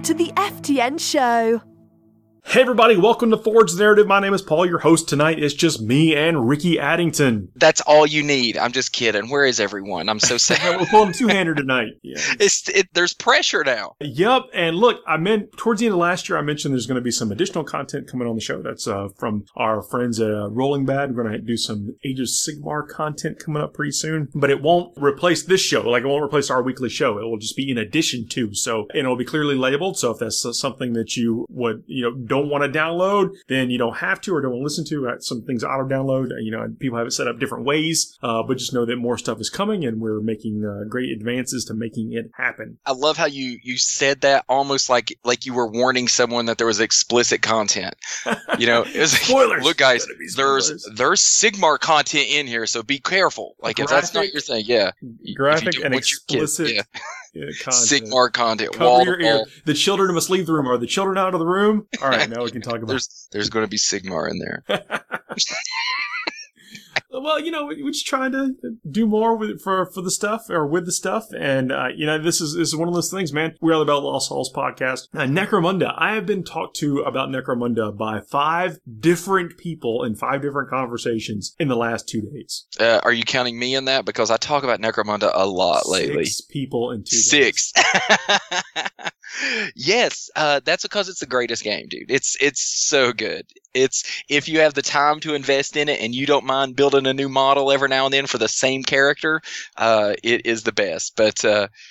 Welcome to the FTN Show. Hey everybody, welcome to Forge the Narrative. My name is Paul, your host tonight. It's just me and Ricky Addington. That's all you need. I'm just kidding. Where is everyone? I'm so sad. We're pulling two-hander tonight. Yeah. There's pressure now. Yep, and look, I meant towards the end of last year, I mentioned there's going to be some additional content coming on the show. That's from our friends at Rolling Bad. We're going to do some Age of Sigmar content coming up pretty soon, but it won't replace this show. Like, it won't replace our weekly show. It will just be in addition to. So, and it'll be clearly labeled. So if that's something that you would, don't want to download, then you don't have to or don't want to listen to. Some things auto download. People have it set up different ways, but just know that more stuff is coming, and we're making great advances to making it happen. I love how you said that almost like you were warning someone that there was explicit content. It was Spoilers. Look, guys, there's Sigmar content in here, so be careful. Like, if that's not your thing, yeah, graphic and explicit. Content. Sigmar content. Cover your ear. The children must leave the room. Are the children out of the room? All right, now we can talk about. There's going to be Sigmar in there. Well, we're just trying to do more for the stuff or with the stuff, and this is one of those things, man. We are the Bell Lost Souls podcast. Necromunda. I have been talked to about Necromunda by 5 different people in 5 different conversations in the last 2 days. Are you counting me in that? Because I talk about Necromunda a lot lately. 6 people in 2 days. 6. Yes, that's because it's the greatest game, dude. It's so good. If you have the time to invest in it and you don't mind building a new model every now and then for the same character, it is the best. But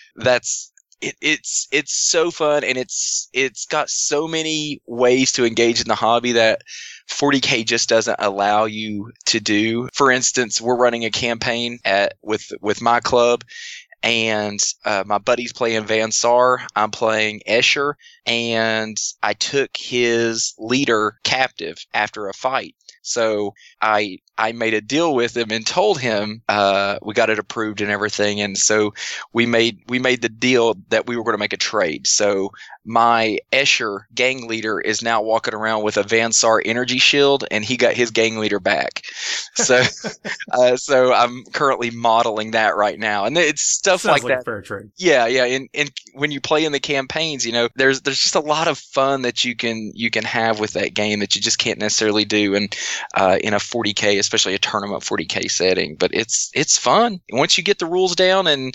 it's so fun, and it's got so many ways to engage in the hobby that 40K just doesn't allow you to do. For instance, we're running a campaign with my club, and my buddy's playing Van Sar. I'm playing Escher, and I took his leader captive after a fight. So I made a deal with him and told him we got it approved and everything, and so we made the deal that we were going to make a trade. So my Escher gang leader is now walking around with a Van Sar energy shield, and he got his gang leader back. So so I'm currently modeling that right now, and it's stuff Sounds like that. A fair trade. Yeah. And when you play in the campaigns, there's just a lot of fun that you can have with that game that you just can't necessarily do in a 40K, especially a tournament 40K setting. But it's fun once you get the rules down and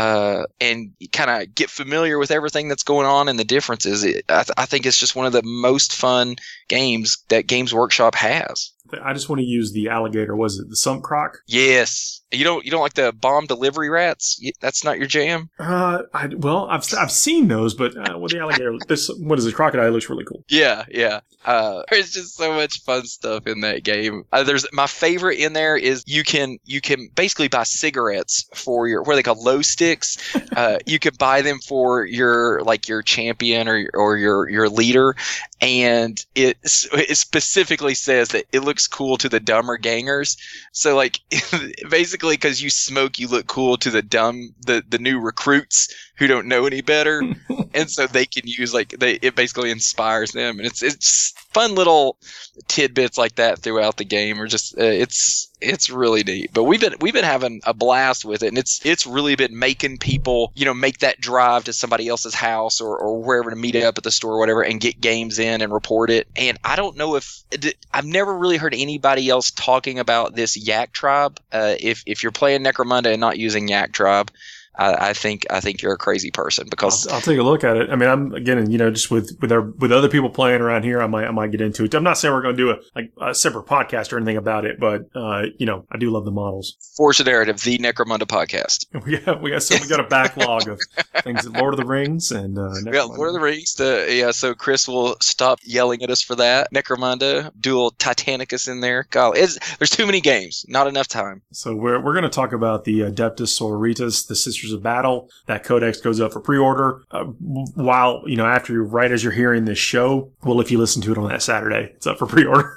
you kind of get familiar with everything that's going on and the differences. I think it's just one of the most fun games that Games Workshop has. I just want to use the alligator. Was it the Sump Croc? Yes. You don't like the bomb delivery rats? That's not your jam? I've seen those, but with the alligator, what is it? Crocodile looks really cool. Yeah. There's just so much fun stuff in that game. There's my favorite in there is you can basically buy cigarettes for what are they called, low sticks. You can buy them for your champion or your leader, and it specifically says that it looks cool to the dumber gangers. So basically, because you smoke, you look cool to the new recruits who don't know any better, and so they can use it basically inspires them, and it's fun little tidbits like that throughout the game. Or just it's really neat. But we've been having a blast with it, and it's really been making people make that drive to somebody else's house or wherever to meet up at the store or whatever and get games in and report it. And I don't know I've never really heard anybody else talking about this Yak Tribe. If you're playing Necromunda and not using Yak Tribe, I think you're a crazy person, because I'll take a look at it. I mean, I'm again, just with other people playing around here, I might get into it. I'm not saying we're going to do a separate podcast or anything about it, but I do love the models. Forge the Narrative, the Necromunda podcast. we got a backlog of things. Lord of the Rings and Lord of the Rings. So Chris will stop yelling at us for that. Necromunda, Dual Titanicus in there. God, there's too many games, not enough time. So we're going to talk about the Adeptus Sororitas, the Sisters of Battle. That codex goes up for pre-order while right as you're hearing this show. Well, if you listen to it on that Saturday, it's up for pre-order.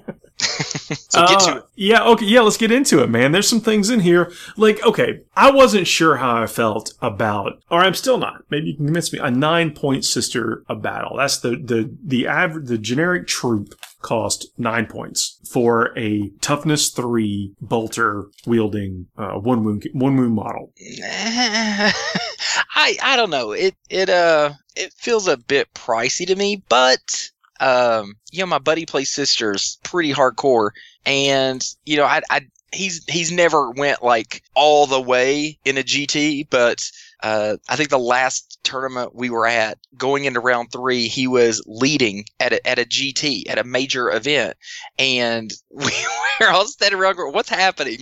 So get to it. Yeah, okay, yeah, let's get into it, man. There's some things in here. I wasn't sure how I felt about, or I'm still not, maybe you can convince me, a 9-point Sister of Battle. That's the average, the generic troop cost 9 points for a toughness 3 bolter wielding one wound model. I don't know. It feels a bit pricey to me, but my buddy plays Sisters pretty hardcore, and he's never went like all the way in a GT, but I think the last tournament we were at, going into round 3, he was leading at a GT at a major event, and we were all standing around going, "What's happening?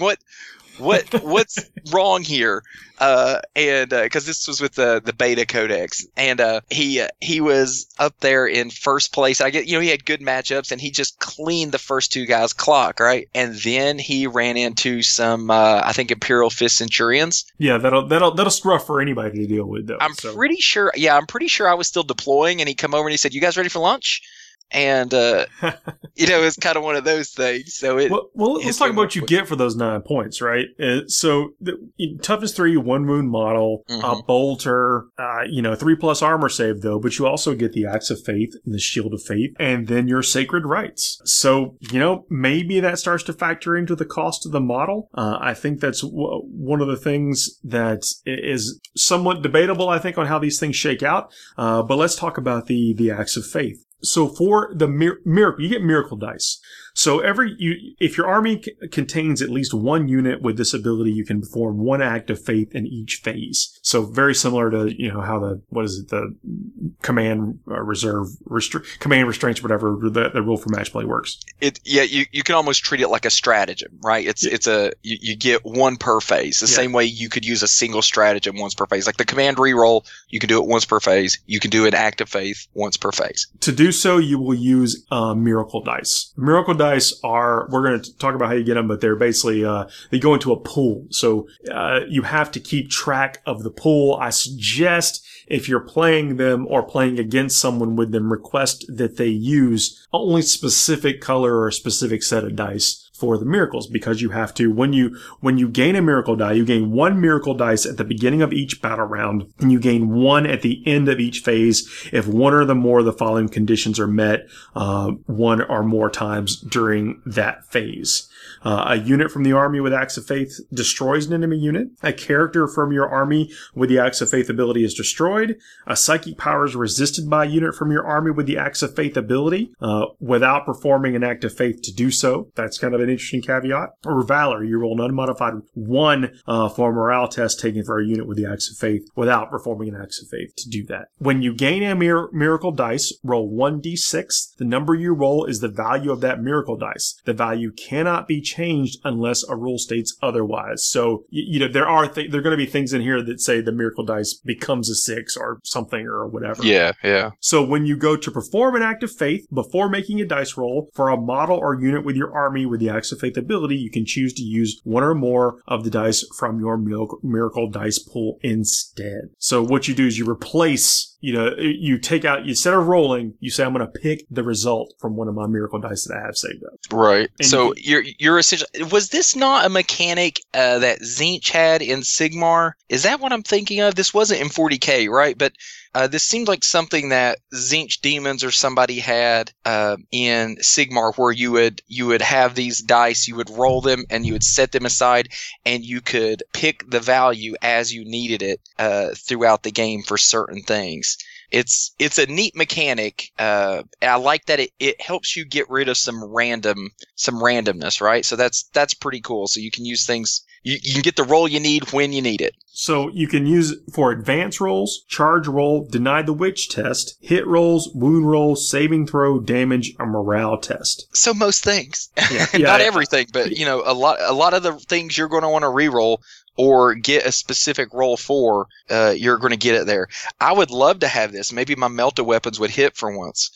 What's wrong here?" And because this was with the beta codex, and he was up there in first place. I get, he had good matchups, and he just cleaned the first 2 guys' clock, right? And then he ran into some, I think, Imperial Fist Centurions. Yeah, that's rough for anybody to deal with, though. I'm pretty sure I was still deploying, and he come over and he said, "You guys ready for lunch?" And it's kind of one of those things. So let's talk about what you get for those 9 points, right? So toughness 3, 1 wound model, a bolter, 3+ armor save though, but you also get the Axe of Faith and the Shield of Faith, and then your Sacred Rites. So maybe that starts to factor into the cost of the model. I think that's one of the things that is somewhat debatable, I think, on how these things shake out. But let's talk about the Axe of Faith. So for the miracle, you get miracle dice. So if your army contains at least 1 unit with this ability, you can perform 1 act of faith in each phase. So very similar to, how the command command restraints, whatever the rule for match play works. You can almost treat it like a stratagem, right? You get 1 per phase. The same way you could use a single stratagem once per phase. Like the command reroll, you can do it once per phase. You can do an act of faith once per phase. To do so, you will use miracle dice. Miracle dice we're going to talk about how you get them, but they're basically, they go into a pool. So, you have to keep track of the pool. I suggest if you're playing them or playing against someone with them, request that they use only specific color or a specific set of dice for the miracles, because you have to, when you gain a miracle die, you gain 1 miracle dice at the beginning of each battle round, and you gain 1 at the end of each phase if 1 or more of the following conditions are met 1 or more times during that phase. A unit from the army with Axe of Faith destroys an enemy unit. A character from your army with the Axe of Faith ability is destroyed. A psychic power is resisted by a unit from your army with the Axe of Faith ability without performing an act of faith to do so. That's kind of an interesting caveat. Or Valor, you roll an unmodified 1 for a morale test taken for a unit with the Axe of Faith without performing an Axe of Faith to do that. When you gain a miracle dice, roll 1d6. The number you roll is the value of that miracle dice. The value cannot be changed unless a rule states otherwise. So, there are going to be things in here that say the miracle dice becomes a 6 or something or whatever. Yeah. So when you go to perform an act of faith before making a dice roll for a model or unit with your army with the Axe of Faith ability, you can choose to use 1 or more of the dice from your miracle dice pool instead. So what you do is you replace, you take out, instead of rolling, you say, I'm going to pick the result from one of my miracle dice that I have saved up. Right. And so you're essentially, was this not a mechanic that Tzeentch had in Sigmar? Is that what I'm thinking of? This wasn't in 40K, right? But this seemed like something that Tzeentch Demons or somebody had in Sigmar, where you would have these dice, you would roll them, and you would set them aside, and you could pick the value as you needed it throughout the game for certain things. It's a neat mechanic. I like that it helps you get rid of some randomness, right? So that's pretty cool. So you can use things. You can get the roll you need when you need it. So you can use it for advance rolls, charge roll, deny the witch test, hit rolls, wound rolls, saving throw, damage, or morale test. So most things. Not everything, but a lot of the things you're going to want to reroll or get a specific roll for, you're going to get it there. I would love to have this. Maybe my melta weapons would hit for once.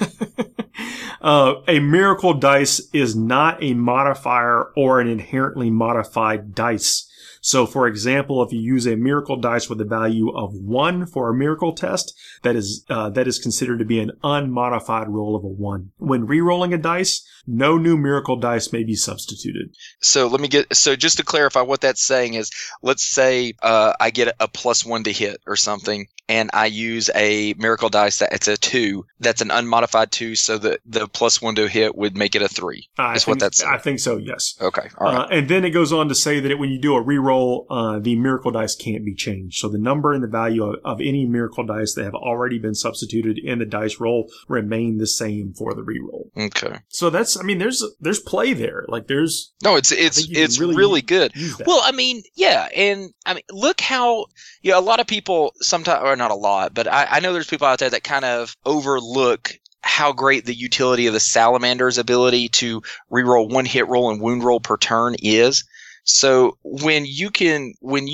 A miracle dice is not a modifier or an inherently modified dice. So, for example, if you use a miracle dice with a value of 1 for a miracle test, that is considered to be an unmodified roll of a 1. When re-rolling a dice, no new miracle dice may be substituted. So just to clarify what that's saying is, let's say I get a +1 to hit or something, and I use a miracle dice that it's a 2. That's an unmodified 2, so the +1 to hit would make it a 3. I think so, yes. Okay, all right. And then it goes on to say that when you do a reroll, the miracle dice can't be changed. So the number and the value of any miracle dice that have already been substituted in the dice roll remain the same for the reroll. Okay. So that's, I mean, there's play there. Like there's no, it's really good. Well, I mean, yeah, and I mean, look how a lot of people sometimes, or not a lot, but I know there's people out there that kind of overlook how great the utility of the Salamander's ability to reroll 1 hit roll and wound roll per turn is. So when you can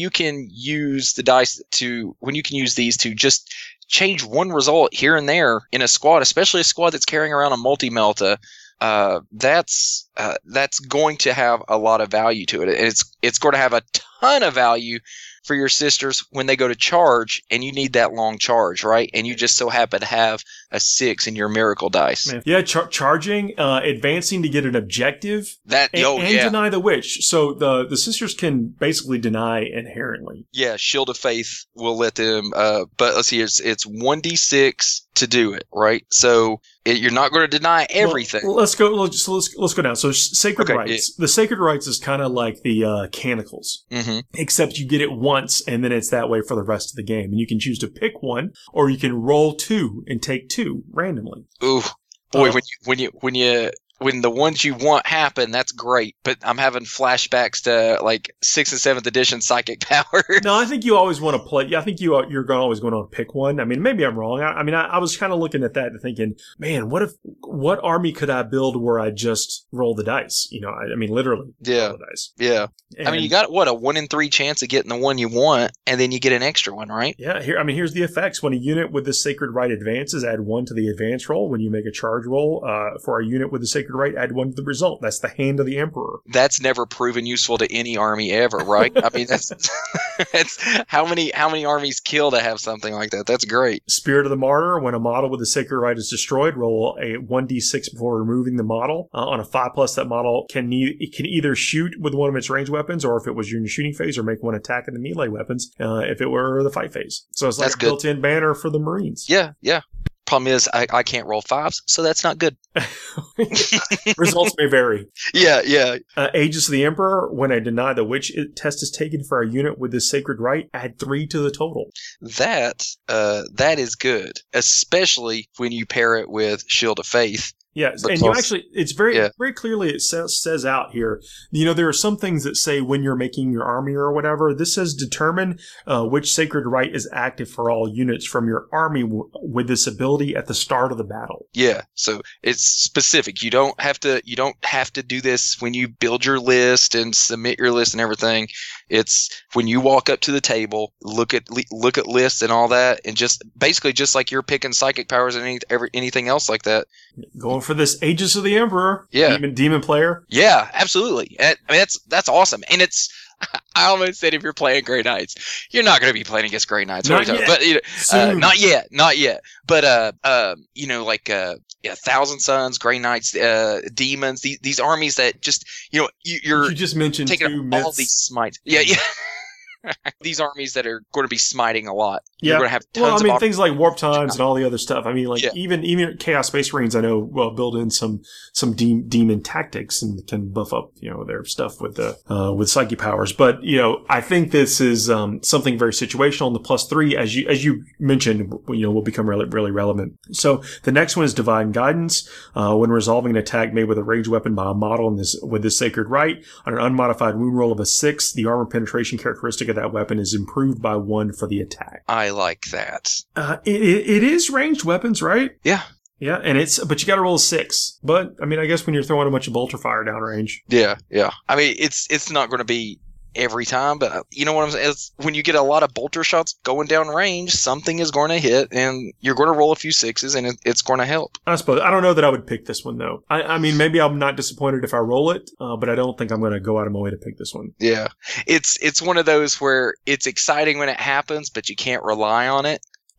use the dice when you can use these to just change one result here and there in a squad, especially a squad that's carrying around a multi-melta, that's going to have a lot of value to it. And it's going to have a ton of value for your sisters when they go to charge and you need that long charge, right? And you just so happen to have a 6 in your miracle dice. Yeah, charging, advancing to get an objective, and deny the witch. So the sisters can basically deny inherently. Yeah, Shield of Faith will let them. But let's see, it's 1d6 to do it, right? So you're not going to deny everything. Well, let's go down. So Sacred Rites. Yeah. The Sacred Rites is kind of like the Canicles, except you get it once, and then it's that way for the rest of the game. And you can choose to pick one, or you can roll 2 and take 2 randomly. Ooh, boy, when the ones you want happen, that's great. But I'm having flashbacks to like 6th and 7th edition psychic power. No, I think you always want to play. Yeah, I think you're always going to pick one. I mean, maybe I'm wrong. I was kind of looking at that and thinking, man, what army could I build where I just roll the dice? Literally. Yeah. Roll the dice. Yeah. And you got a 1 in 3 chance of getting the one you want, and then you get an extra one, right? Yeah. Here's the effects. When a unit with the Sacred Rite advances, add 1 to the advance roll. When you make a charge roll, for a unit with the Sacred Rite, add 1 to the result. That's the Hand of the Emperor. That's never proven useful to any army ever, right? I mean, that's how many armies kill to have something like that. That's great. Spirit of the Martyr. When a model with the Sacred Rite is destroyed, roll a 1d6 before removing the model. On a 5+, that model can either shoot with one of its range weapons, or if it was in your shooting phase, or make one attack in the melee weapons if it were the fight phase. So it's like a built-in banner for the Marines. Yeah, yeah. Problem is, I can't roll 5s, so that's not good. Results may vary. Yeah. Aegis of the Emperor. When a Deny the Witch test is taken for a unit with this Sacred Rite, add 3 to the total. That is good, especially when you pair it with Shield of Faith. Yeah, and you actually, it's very clearly, it says out here, there are some things that say when you're making your army or whatever. This says determine which Sacred Rite is active for all units from your army with this ability at the start of the battle. Yeah, so it's specific. You don't have to do this when you build your list and submit your list and everything. It's when you walk up to the table, look at lists and all that, and just like you're picking psychic powers and anything else like that. Going for this Aegis of the Emperor, demon player. Yeah, absolutely. I mean, that's awesome, and it's. I almost said if you're playing Grey Knights, you're not going to be playing against Grey Knights, not yet. But not yet. But Thousand Suns, Grey Knights, demons, these armies that just you just mentioned taking all these smites. Yeah. These armies that are going to be smiting a lot. Yeah. You're going to have tons of things like Warp Times and all the other stuff. I mean, even Chaos Space Marines, I know, build in some demon tactics and can buff up, their stuff with psyche powers. But, I think this is, something very situational. And the +3, as you mentioned, will become really, really relevant. So the next one is Divine Guidance. When resolving an attack made with a ranged weapon by a model with this Sacred Rite, on an unmodified wound roll of a 6, the armor penetration characteristic of that weapon is improved by 1 for the attack. I like that. It is ranged weapons, right? Yeah. Yeah, but you got to roll a 6. But I guess when you're throwing a bunch of bolter fire downrange. Yeah. I mean, it's not going to be every time, but you know what I'm saying? It's when you get a lot of bolter shots going down range, something is going to hit, and you're going to roll a few 6s, and it's going to help. I suppose. I don't know that I would pick this one, though. I mean, maybe I'm not disappointed if I roll it, but I don't think I'm going to go out of my way to pick this one. Yeah. It's one of those where it's exciting when it happens, but you can't rely on it.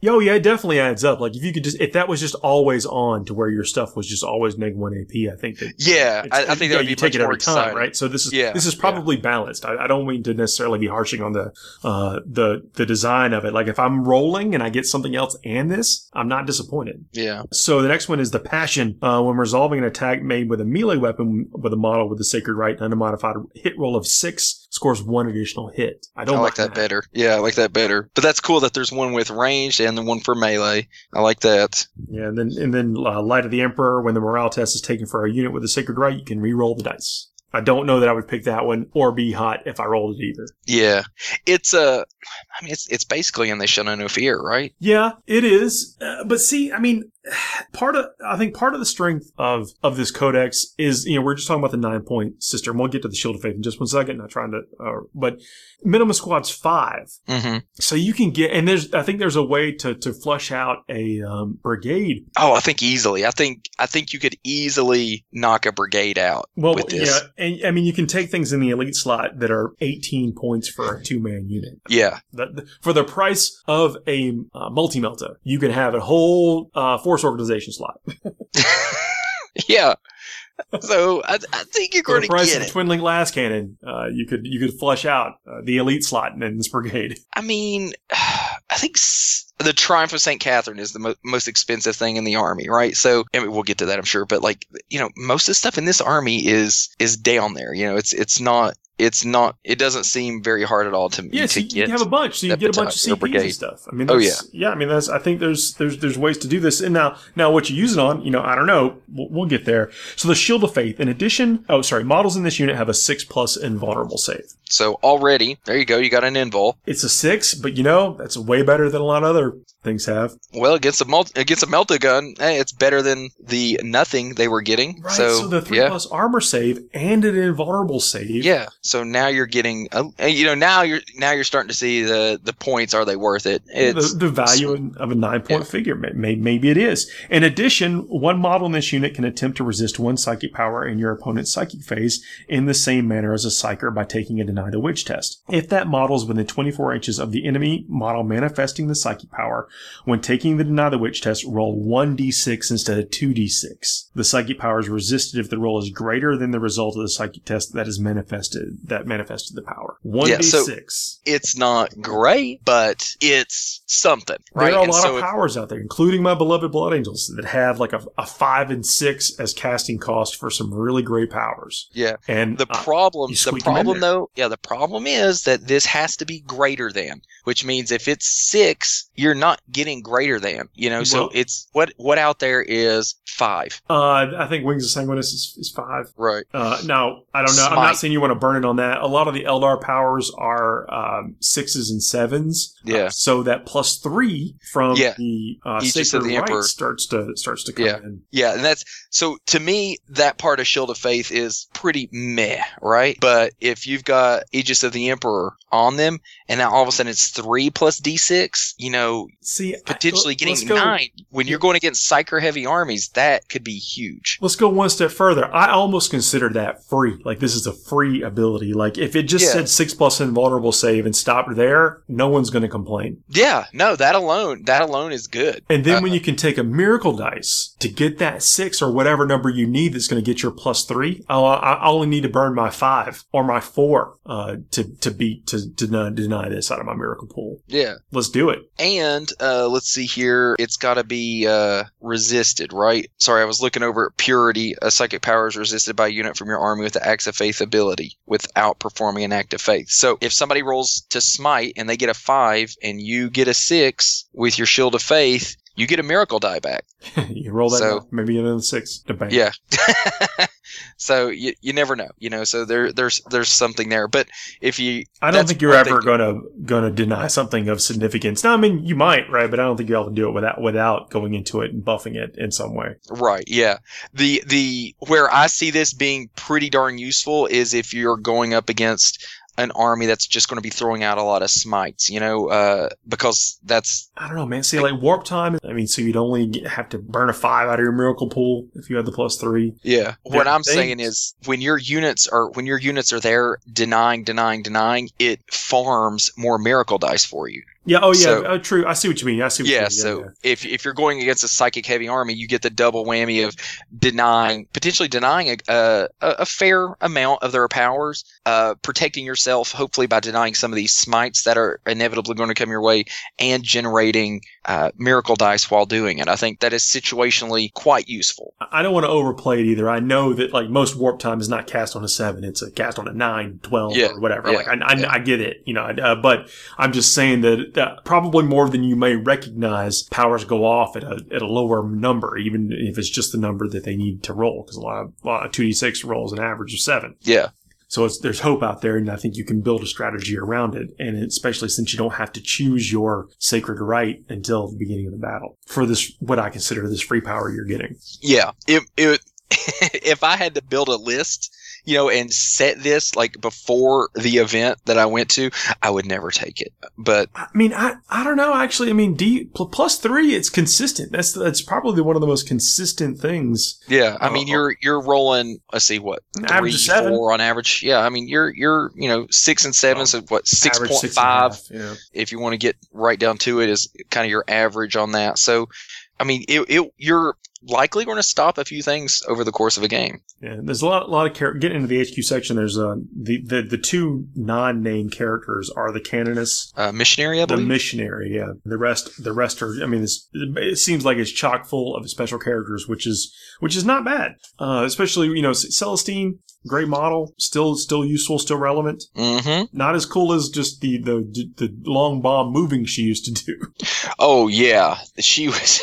Oh yeah, it definitely adds up. Like if that was just always on to where your stuff was just always -1 AP, I think that I think that would be you take much it more every time, exciting. right? So this is probably balanced. I don't mean to necessarily be harshing on the design of it. Like if I'm rolling and I get something else and this, I'm not disappointed. Yeah. So the next one is the Passion. When resolving an attack made with a melee weapon with a model with the Sacred Right and unmodified hit roll of 6 scores 1 additional hit. I don't like that better. Yeah, I like that better. But that's cool that there's one with ranged and the one for melee. I like that. Yeah, and then Light of the Emperor. When the morale test is taken for a unit with the Sacred Right, you can re-roll the dice. I don't know that I would pick that one or be hot if I rolled it either. Yeah, it's it's basically in They Shall Know No Fear, right? Yeah, it is. But see, I mean, I think part of the strength of this codex is, we're just talking about the 9-point system. We'll get to the Shield of Faith in just 1 second. Not trying to, but minimum squad's 5. Mm-hmm. So you can get, and I think there's a way to flush out a brigade. Oh, I think easily. I think you could easily knock a brigade out with this. Yeah, and I mean, you can take things in the elite slot that are 18 points for a 2-man unit. Yeah. For the price of a multi-melta, you can have a whole force organization slot. Yeah. So I think you're going to get it. For the price of a twin link last cannon, you could flush out the elite slot in this brigade. I mean, I think the Triumph of St. Catherine is the most expensive thing in the army, right? So, I mean, we'll get to that, I'm sure. But most of the stuff in this army is down there. It doesn't seem very hard at all to me. So you have a bunch. So you get a bunch of CPs and stuff. I mean, I mean, I think there's ways to do this. And now what you use it on, I don't know. We'll get there. So the Shield of Faith, in addition, models in this unit have a 6+ invulnerable save. So already, there you go. You got an invul. It's a 6, but that's way better than a lot of other things have. Well, against a melta gun, hey, it's better than the nothing they were getting. Right. So the 3+ armor save and an invulnerable save. Yeah. So now you're getting, now you're starting to see the points. Are they worth it? It's the value of a 9-point figure. Maybe it is. In addition, one model in this unit can attempt to resist 1 psychic power in your opponent's psychic phase in the same manner as a psyker by taking a Deny the Witch test. If that model is within 24 inches of the enemy model manifesting the psychic power, when taking the Deny the Witch test, roll 1d6 instead of 2d6. The psychic power is resisted if the roll is greater than the result of the psychic test that manifested the power. 1d6. So it's not great, but it's something, right? There are a lot of powers out there, including my beloved Blood Angels, that have like a 5 and 6 as casting cost for some really great powers. Yeah. And the problem is that this has to be greater than, which means if it's 6, you're not getting greater than, so it's what out there is 5. I think Wings of Sanguinus is 5. Right. Now, I don't know. I'm not saying you want to burn it on that. A lot of the Eldar powers are 6s and 7s. Yeah. So that +3 from the Aegis of the Emperor starts to come in. Yeah, and that's so to me that part of Shield of Faith is pretty meh, right? But if you've got Aegis of the Emperor on them, and now all of a sudden it's 3 plus D6, potentially getting 9 when you're going against psyker heavy armies, that could be huge. Let's go one step further. I almost consider that free. Like this is a free ability. Like if it just said 6+ invulnerable save and stopped there, no one's going to complain. Yeah, no, that alone is good. And then when you can take a miracle dice to get that 6 or whatever number you need that's going to get your +3, I only need to burn my 5 or my 4 to deny this out of my miracle pool. Yeah, let's do it. And let's see here, it's got to be resisted, right? Sorry, I was looking over at Purity. A psychic power is resisted by a unit from your army with the Acts of Faith ability without performing an act of faith. So if somebody rolls to smite and they get a 5 and you get a 6 with your Shield of Faith, you get a miracle die back. You roll that, maybe another 6 to bank. Yeah. So you never know, so there's something there. But if you, I don't think you're ever gonna deny something of significance. Now, I mean, you might, right? But I don't think you have to do it without going into it and buffing it in some way. Right. Yeah. The where I see this being pretty darn useful is if you're going up against an army that's just going to be throwing out a lot of smites, because that's... I don't know, man. See, like warp time, I mean, so you'd only have to burn a 5 out of your miracle pool if you had the +3. Yeah. What I'm saying is when your units are there denying, it farms more miracle dice for you. Yeah. Oh, yeah. So, True. I see what you mean. I see what you mean. so if you're going against a psychic heavy army, you get the double whammy of potentially denying a fair amount of their powers, protecting yourself, hopefully by denying some of these smites that are inevitably going to come your way, and generating miracle dice while doing it. I think that is situationally quite useful. I don't want to overplay it either. I know that like most warp time is not cast on a 7; it's a cast on a 9, 12, or whatever. Like I get it, but I'm just saying that probably more than you may recognize, powers go off at a lower number, even if it's just the number that they need to roll, because a lot of 2d6 rolls an average of 7. Yeah. So there's hope out there, and I think you can build a strategy around it, and especially since you don't have to choose your sacred right until the beginning of the battle for this, what I consider this free power you're getting. Yeah. If I had to build a list, and set this like before the event that I went to, I would never take it. But I mean, I don't know. Actually, I mean, +3, it's consistent. That's probably one of the most consistent things. Yeah, I mean, you're rolling. Let's see, what, 3, 4 on average. Yeah, I mean, you're 6 and 7, so what, 6.5? Yeah. If you want to get right down to it, is kind of your average on that. So, I mean, you're likely going to stop a few things over the course of a game. Yeah, there's a lot of getting into the HQ section. There's the 2 non-named characters are the Canonist, missionary, I believe. The missionary, yeah. The rest are. I mean, it seems like it's chock full of special characters, which is not bad. Especially Celestine, great model, still useful, still relevant. Mm-hmm. Not as cool as just the long bomb moving she used to do. Oh yeah, she was.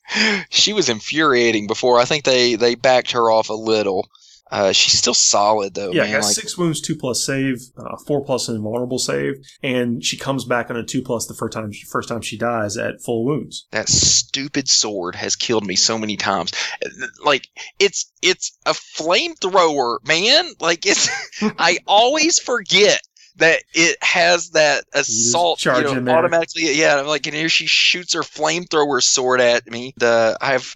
She was infuriating before. I think they backed her off a little. She's still solid though. Yeah, man. got 6 wounds, 2+ save, 4+ invulnerable save, and she comes back on a 2+ the first time she dies at full wounds. That stupid sword has killed me so many times. Like it's a flamethrower, man. Like I always forget that it has that assault, automatically. Yeah, I'm like, and here she shoots her flamethrower sword at me. I've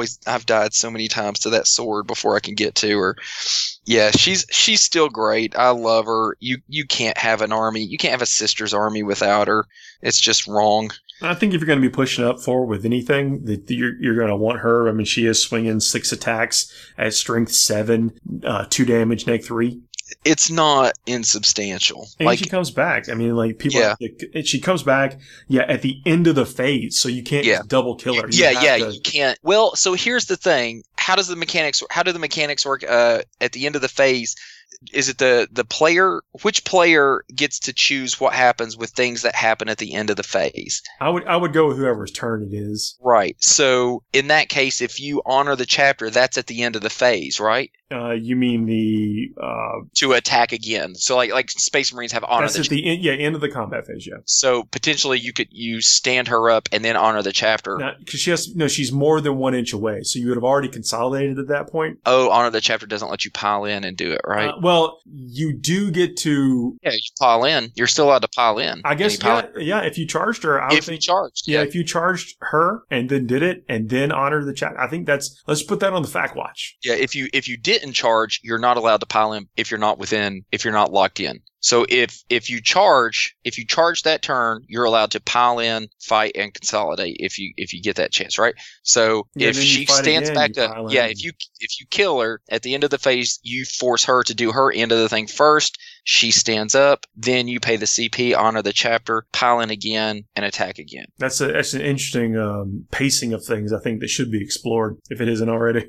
died so many times to that sword before I can get to her. Yeah, she's still great. I love her. You can't have an army. You can't have a sister's army without her. It's just wrong. I think if you're going to be pushing up forward with anything, that you're going to want her. I mean, she is swinging 6 attacks at strength 7, 2 damage, -3. It's not insubstantial. And she comes back. I mean, like, people, she comes back, at the end of the phase, so you can't just double kill her. You can't. Well, so here's the thing. How do the mechanics work at the end of the phase? Is it the player? Which player gets to choose what happens with things that happen at the end of the phase? I would go with whoever's turn it is. Right. So in that case, if you honor the chapter, that's at the end of the phase, right? You mean the to attack again? So like Space Marines have honor. That's at the end. Yeah, end of the combat phase. Yeah. So potentially you stand her up and then honor the chapter. Because she's more than 1 inch away, so you would have already consolidated at that point. Oh, honor the chapter doesn't let you pile in and do it, right? Well, you do get to. Yeah, you pile in. You're still allowed to pile in. I guess. Yeah. If you charged her, if you charged her and then did it and then honored the chapter, I think let's put that on the fact watch. Yeah. If you didn't charge, you're not allowed to pile in if you're not locked in. So if you charge that turn, you're allowed to pile in, fight, and consolidate if you get that chance, right? So if she stands back up, if you kill her at the end of the phase, you force her to do her end of the thing first. She stands up, then you pay the CP, honor the chapter, pile in again, and attack again. That's an interesting pacing of things. I think that should be explored if it isn't already.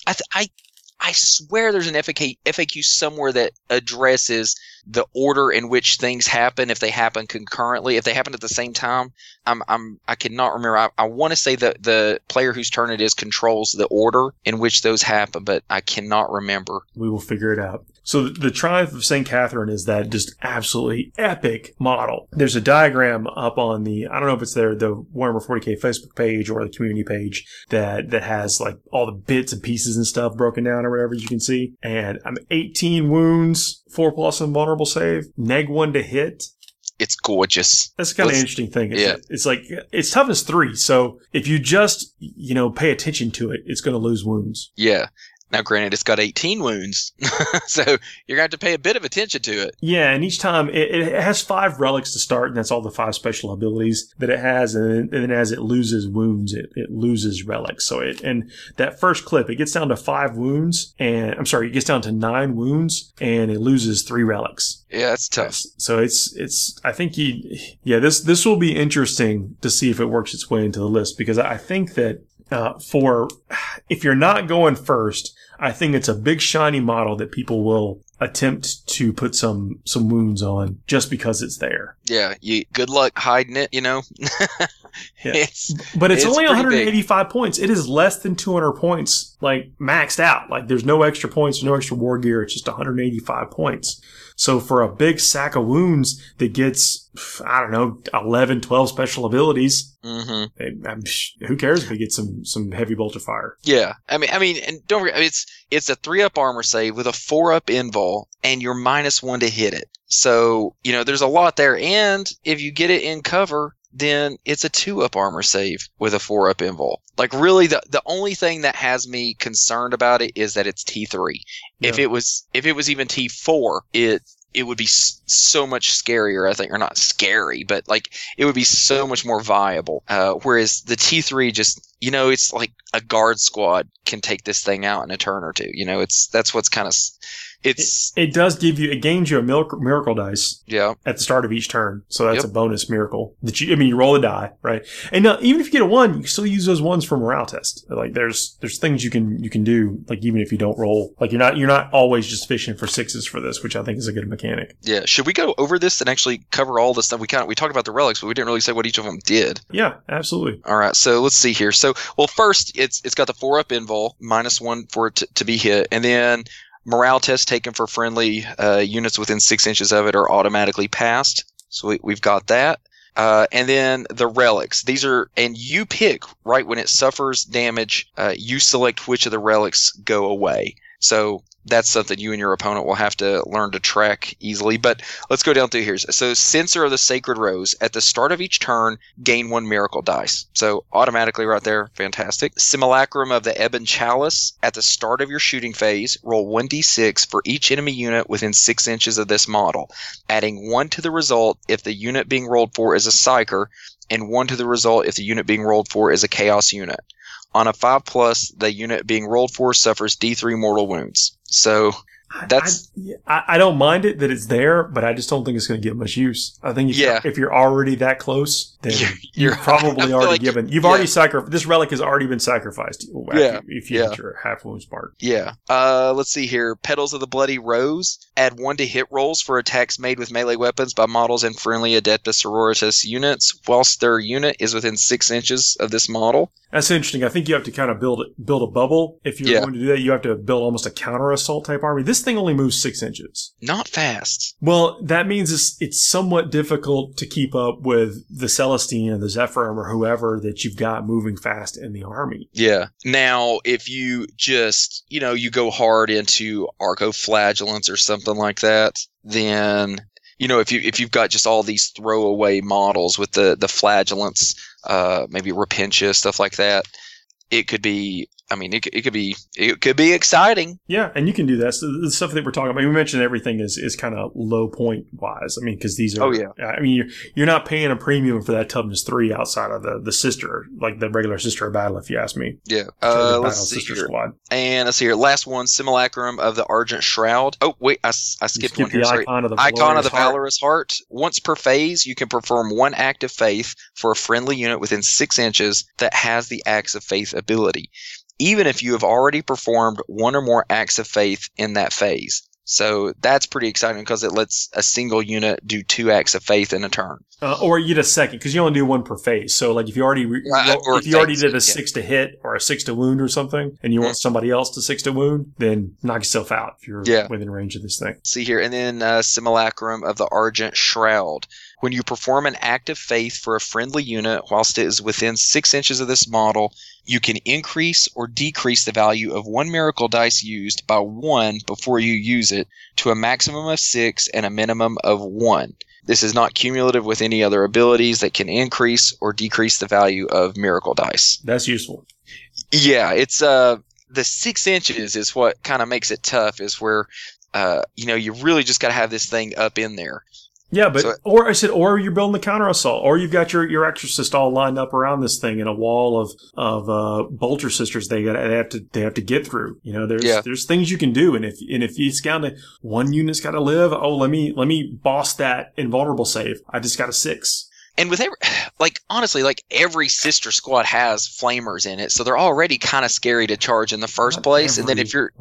I swear there's an FAQ somewhere that addresses the order in which things happen, if they happen concurrently, if they happen at the same time. I cannot remember. I want to say that the player whose turn it is controls the order in which those happen, but I cannot remember. We will figure it out. So the Triumph of St. Catherine is that just absolutely epic model. There's a diagram up on the Warhammer 40K Facebook page or the community page that has like all the bits and pieces and stuff broken down or whatever you can see. And I'm 18 wounds, 4+ invulnerable save, -1 to hit. It's gorgeous. That's kind of an interesting thing. It's like, it's toughness 3. So if you just, pay attention to it, it's going to lose wounds. Yeah. Now, granted, it's got 18 wounds, so you're going to have to pay a bit of attention to it. Yeah, and each time it has 5 relics to start, and that's all the 5 special abilities that it has. And then as it loses wounds, it loses relics. So and that first clip, it gets down to 5 wounds, and it gets down to 9 wounds, and it loses 3 relics. Yeah, that's tough. So it's I think this will be interesting to see if it works its way into the list, because I think that if you're not going first, I think it's a big shiny model that people will attempt to put some wounds on just because it's there. Yeah, good luck hiding it, Yeah. It's only pretty 185 big. points. It is less than 200 points, like maxed out. Like there's no extra points, no extra war gear. It's just 185 points. So for a big sack of wounds that gets, 11, 12 special abilities, who cares if it gets some heavy bolter fire? Yeah, I mean, and don't forget, it's a 3-up armor save with a 4-up invul, and you're -1 to hit it. So there's a lot there, and if you get it in cover, then it's a 2-up armor save with a 4-up invul. Like really, the only thing that has me concerned about it is that it's T3. Yeah. If it was even T4, it would be so much scarier, I think, or not scary, but like it would be so much more viable. Whereas the T3 just, it's like a guard squad can take this thing out in a turn or two. That's what's kind of. It does it gains you a miracle dice at the start of each turn. So that's a bonus miracle that you roll a die, right? And even if you get a 1, you can still use those ones for morale test. Like there's things you can do, like even if you don't roll, like you're not always just fishing for 6s for this, which I think is a good mechanic. Yeah. Should we go over this and actually cover all the stuff? We talked about the relics, but we didn't really say what each of them did. Yeah, absolutely. All right. So let's see here. So, first it's got the 4-up invul, -1 for it to be hit. And then morale tests taken for friendly units within 6 inches of it are automatically passed. So we've got that. And then the relics. These are, and you pick, right, when it suffers damage, you select which of the relics go away. So that's something you and your opponent will have to learn to track easily. But let's go down through here. So Censer of the Sacred Rose. At the start of each turn, gain 1 miracle dice. So automatically right there, fantastic. Simulacrum of the Ebon Chalice. At the start of your shooting phase, roll 1d6 for each enemy unit within 6 inches of this model, adding 1 to the result if the unit being rolled for is a Psyker, and 1 to the result if the unit being rolled for is a Chaos unit. On a 5+, the unit being rolled for suffers D3 mortal wounds. So that's. I don't mind it that it's there, but I just don't think it's going to get much use. I think if you're already that close, then you're probably already given. You've already sacrificed. This relic has already been sacrificed. If you get your half wounds part. Yeah. Let's see here. Petals of the Bloody Rose. Add 1 to hit rolls for attacks made with melee weapons by models and friendly Adeptus Sororitas units, whilst their unit is within 6 inches of this model. That's interesting. I think you have to kind of build a bubble. If you're going to do that, you have to build almost a counter assault type army. This thing only moves 6 inches. Not fast. Well, that means it's somewhat difficult to keep up with the Celestine or the Zephyrim or whoever that you've got moving fast in the army. Yeah. Now, if you just, you go hard into Arcoflagellants or something like that, then, if you've got just all these throwaway models with the flagellants, maybe Repentia, stuff like that, it could be. It could be exciting. Yeah, and you can do that. So the stuff that we're talking about, we mentioned everything is kind of low point wise. Because these are. Oh yeah. You're not paying a premium for that toughness 3 outside of the sister, like the regular Sister of Battle, if you ask me. Yeah. Let's see here. Squad. And let's see here. Last one, Simulacrum of the Argent Shroud. Oh wait, I skipped one here. Sorry. Icon of the Valorous Heart. Once per phase, you can perform 1 act of faith for a friendly unit within 6 inches that has the Acts of Faith ability, even if you have already performed 1 or more acts of faith in that phase. So that's pretty exciting because it lets a single unit do 2 acts of faith in a turn. Or you get a second, because you only do 1 per phase. So like if you already did a 6 to hit or a 6 to wound or something, and you want somebody else to 6 to wound, then knock yourself out if you're within range of this thing. See here, and then Simulacrum of the Argent Shroud. When you perform an act of faith for a friendly unit whilst it is within 6 inches of this model, you can increase or decrease the value of 1 miracle dice used by 1 before you use it to a maximum of 6 and a minimum of 1. This is not cumulative with any other abilities that can increase or decrease the value of miracle dice. That's useful. Yeah, it's the 6 inches is what kind of makes it tough. Is where you really just got to have this thing up in there. Yeah, but or you're building the counter assault, or you've got your exorcist all lined up around this thing in a wall of Bolter sisters they have to get through. There's things you can do, and if it's down to one unit's got to live, let me boss that invulnerable save. I just got a 6. And with honestly, every sister squad has flamers in it, so they're already kind of scary to charge in the first place. And then if you're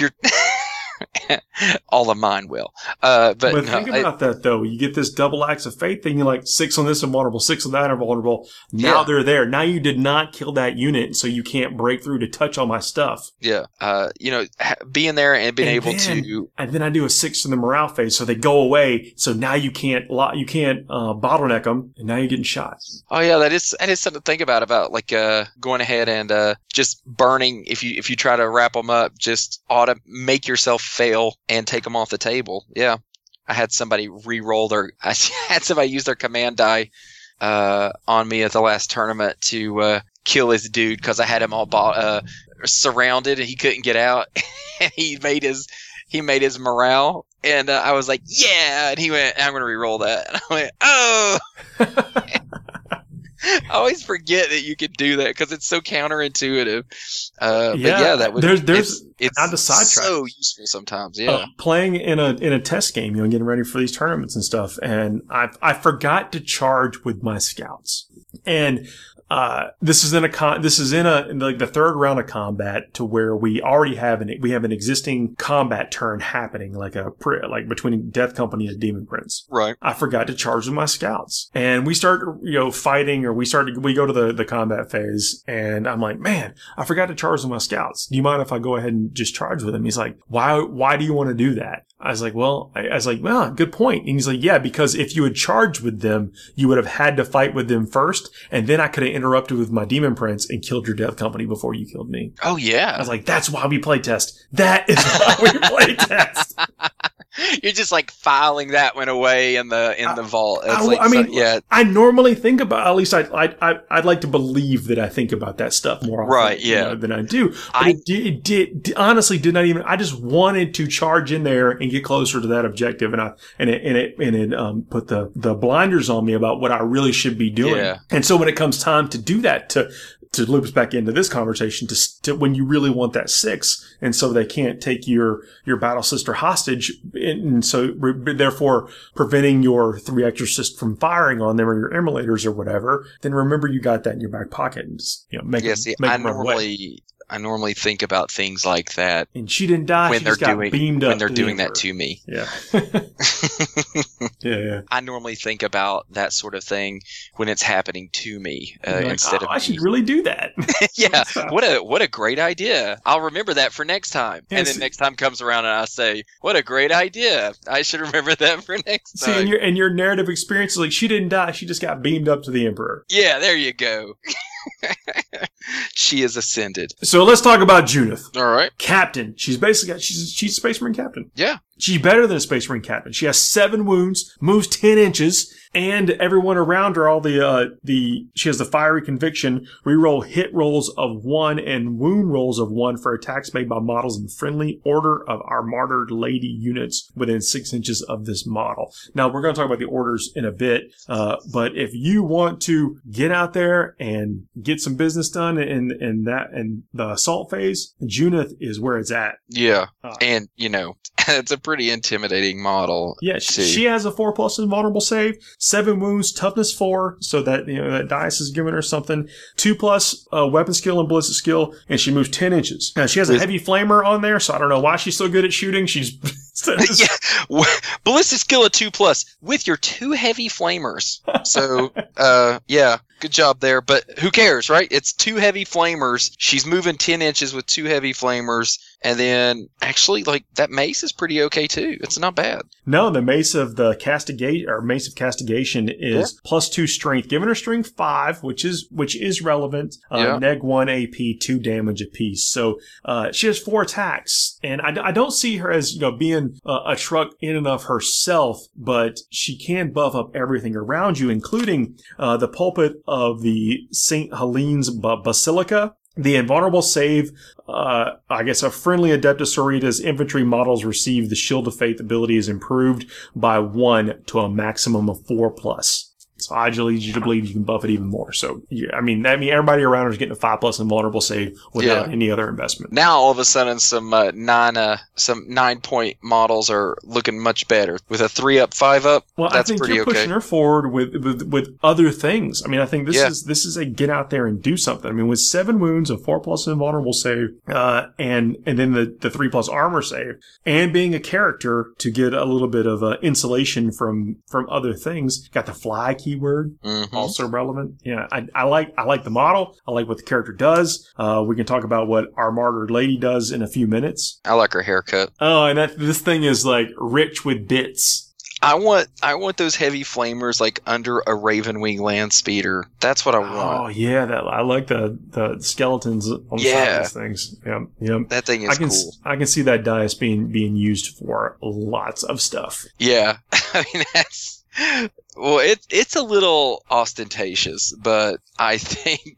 all of mine will. But think about that though. You get this double acts of faith thing. You're like 6 on this invulnerable, 6 on that invulnerable. Now they're there. Now you did not kill that unit, so you can't break through to touch all my stuff. Yeah. Being there and being able to. And then I do a 6 in the morale phase, so they go away. So now you can't bottleneck them, and now you're getting shot. Oh yeah, that is something to think about going ahead and just burning. If you try to wrap them up, just make yourself fail and take them off the table. Yeah, I had somebody use their command die on me at the last tournament to kill his dude because I had him all surrounded and he couldn't get out. And he made his morale, and I was like, yeah, and he went, I'm going to re-roll that. And I went, oh. I always forget that you could do that because it's so counterintuitive. But yeah, that was it's not the sidetrack. So useful sometimes. Yeah, playing in a test game, getting ready for these tournaments and stuff, and I forgot to charge with my scouts, and this is in the third round of combat to where we already have an existing combat turn happening like between Death Company and Demon Prince. Right. I forgot to charge with my scouts, and we start fighting, or we go to the combat phase, and I'm like, man, I forgot to charge with my scouts. Do you mind if I go ahead and just charge with them? He's like, why do you want to do that? I was like, well, good point. And he's like, yeah, because if you had charged with them, you would have had to fight with them first, and then I could have interrupted with my Demon Prince and killed your Death Company before you killed me. Oh, yeah. I was like, that's why we play test. That is why we play test. You're just filing that one away in the vault. I normally think about, at least I'd like to believe that I think about that stuff more often, right? Yeah, than I do. But it honestly did not even. I just wanted to charge in there and get closer to that objective, and it put the blinders on me about what I really should be doing. Yeah. And so when it comes time to do that, to loop us back into this conversation, to when you really want that 6, and so they can't take your battle sister hostage, and so therefore preventing your 3 exorcists from firing on them or your emulators or whatever, then remember you got that in your back pocket and just make them run away. I normally think about things like that. And she didn't die. When they're doing that to me. Yeah. Yeah. I normally think about that sort of thing when it's happening to me instead of I should really do that. Yeah. What a great idea. I'll remember that for next time. And then next time comes around and I say, what a great idea. I should remember that for next time. See, and your narrative experience is like, she didn't die. She just got beamed up to the Emperor. Yeah, there you go. She is ascended. So let's talk about Junith. All right. Captain. She's basically she's a Space Marine captain. Yeah. She's better than a Space Marine captain. She has 7 wounds, moves 10 inches, and everyone around her, she has the fiery conviction, reroll hit rolls of 1 and wound rolls of 1 for attacks made by models in friendly order of our martyred lady units within 6 inches of this model. Now, we're going to talk about the orders in a bit, but if you want to get out there and get some business done in the assault phase, Junith is where it's at. Yeah, and it's a pretty intimidating model. Yeah, she has a 4+ invulnerable save, 7 wounds, toughness 4, so that that dice is giving her something. 2+ weapon skill and ballistic skill, and she moves 10 inches. Now, she has a heavy flamer on there, so I don't know why she's so good at shooting. She's ballistic skill of 2+ with your 2 heavy flamers. So yeah. Good job there, but who cares, right? It's 2 heavy flamers. She's moving 10 inches with 2 heavy flamers, and then actually, that mace is pretty okay too. It's not bad. No, the mace of the mace of castigation is +2 strength, giving her strength 5, which is relevant. Neg 1 AP, 2 damage apiece. So she has 4 attacks, and I don't see her as being a truck in and of herself, but she can buff up everything around you, including the pulpit of the St. Helene's Basilica. The invulnerable save, I guess a friendly Adeptus Sororitas infantry models receive the Shield of Faith ability is improved by 1 to a maximum of 4+. So I lead you to believe you can buff it even more. So, yeah, I mean, everybody around is getting a 5+ invulnerable save without any other investment. Now, all of a sudden, some 9-point models are looking much better. With a 3-up, 5-up, well, that's I think pretty you're pushing her forward with other things. I mean, I think this is a get out there and do something. I mean, with 7 wounds, a 4+ invulnerable save, and then the 3+ armor save, and being a character to get a little bit of insulation from other things. Got the fly keyword, also relevant. Yeah, I like the model. I like what the character does. We can talk about what our martyred lady does in a few minutes. I like her haircut. Oh, and this thing is like rich with bits. I want those heavy flamers like under a Ravenwing land speeder. That's what I want. Oh yeah, I like the skeletons on the side of these things. Yeah. That thing is cool. I can see that dice being used for lots of stuff. Yeah, I mean well, it's a little ostentatious, but I think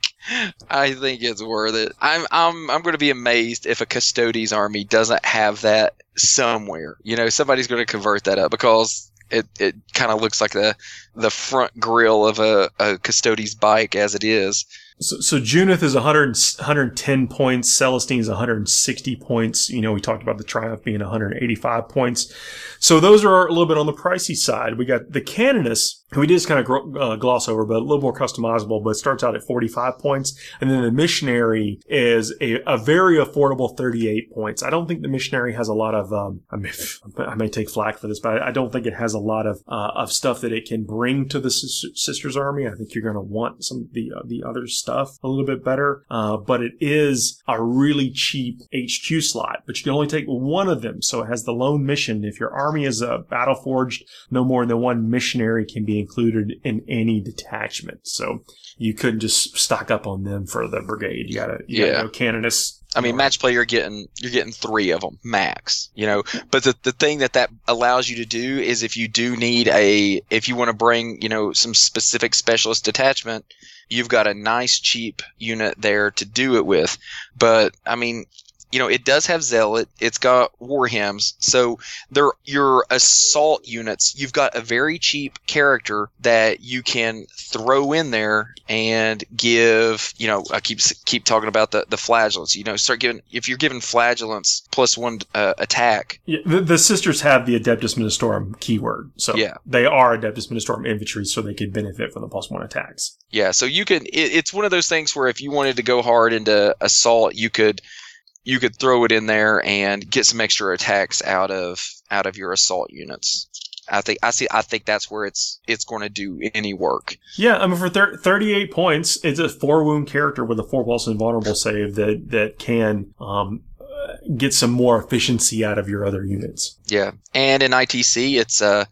it's worth it. I'm going to be amazed if a Custodes army doesn't have that somewhere. You know, somebody's going to convert that up because it kind of looks like the front grille of a Custodes bike as it is. So Junith is 110 points. Celestine's 160 points. You know, we talked about the Triumph being 185 points. So those are a little bit on the pricey side. We got the Canoness, who we did just kind of gloss over, but a little more customizable, but it starts out at 45 points. And then the Missionary is a very affordable 38 points. I don't think the Missionary has a lot of, I may take flack for this, but I don't think it has a lot of stuff that it can bring to the Sisters Army. I think you're going to want some of the other stuff a little bit better. But it is a really cheap HQ slot, but you can only take one of them. So it has the lone mission. If your army is battle forged, no more than one missionary can be included in any detachment. So you couldn't just stock up on them for the brigade. You gotta go Canoness. I mean, match play, you're getting 3 of them max, you know. But the thing that allows you to do is if you do need if you want to bring, you know, some specific specialist detachment, you've got a nice cheap unit there to do it with. But I mean, you know, it does have Zealot. It's got Warhams. So your assault units, you've got a very cheap character that you can throw in there and give, you know, I keep talking about the flagellants. You know, if you're giving flagellants +1 attack. Yeah, the sisters have the Adeptus Ministorum keyword. So they are Adeptus Ministorum infantry, so they could benefit from the +1 attacks. Yeah, so you can, it's one of those things where if you wanted to go hard into assault, you could throw it in there and get some extra attacks out of your assault units. I think that's where it's going to do any work. Yeah, I mean for 38 points, it's a 4-wound character with a 4+ invulnerable save that can get some more efficiency out of your other units. Yeah, and in ITC, it's a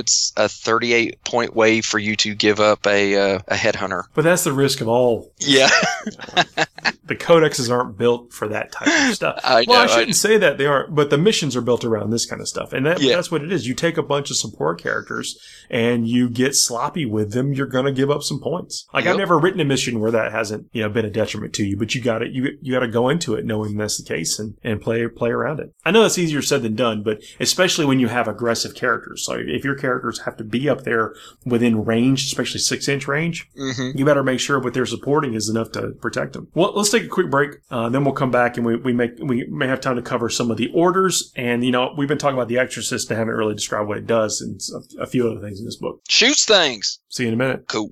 38-point way for you to give up a headhunter. But that's the risk of all. Yeah. The codexes aren't built for that type of stuff. I shouldn't say that they aren't, but the missions are built around this kind of stuff. And that's what it is. You take a bunch of support characters and you get sloppy with them, you're going to give up some points. Like I've never written a mission where that hasn't, you know, been a detriment to you, but you got to go into it knowing that's the case and play around it. I know that's easier said than done, but especially when you have aggressive characters. So if your characters have to be up there within range, especially 6-inch range, you better make sure what they're supporting is enough to protect them. Well, let's take a quick break. Then we'll come back and we may have time to cover some of the orders. And, you know, we've been talking about the Exorcist and haven't really described what it does and a few other things in this book. Shoots things. See you in a minute. Cool.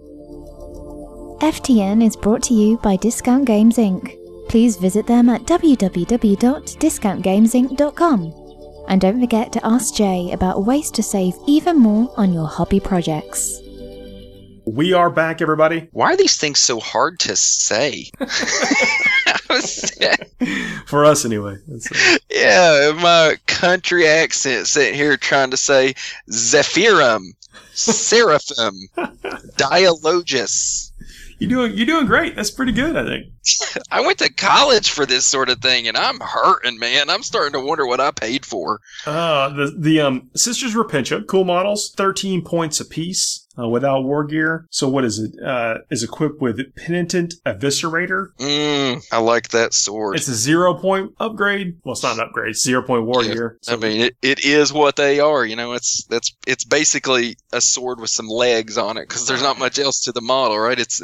FTN is brought to you by Discount Games Inc. Please visit them at www.discountgamesinc.com. And don't forget to ask Jay about ways to save even more on your hobby projects. We are back, everybody. Why are these things so hard to say? For us, anyway. Yeah, my country accent sitting here trying to say Zephyrum, Seraphim, Dialogus. You're doing great. That's pretty good, I think. I went to college for this sort of thing, and I'm hurting, man. I'm starting to wonder what I paid for. The Sisters Repentia, cool models, 13 points apiece. without war gear. So what is it? Is equipped with Penitent Eviscerator. I like that sword. It's a 0-point upgrade. Well, it's not an upgrade. It's 0-point war gear. So I mean, it is what they are. You know, it's basically a sword with some legs on it because there's not much else to the model, right? It's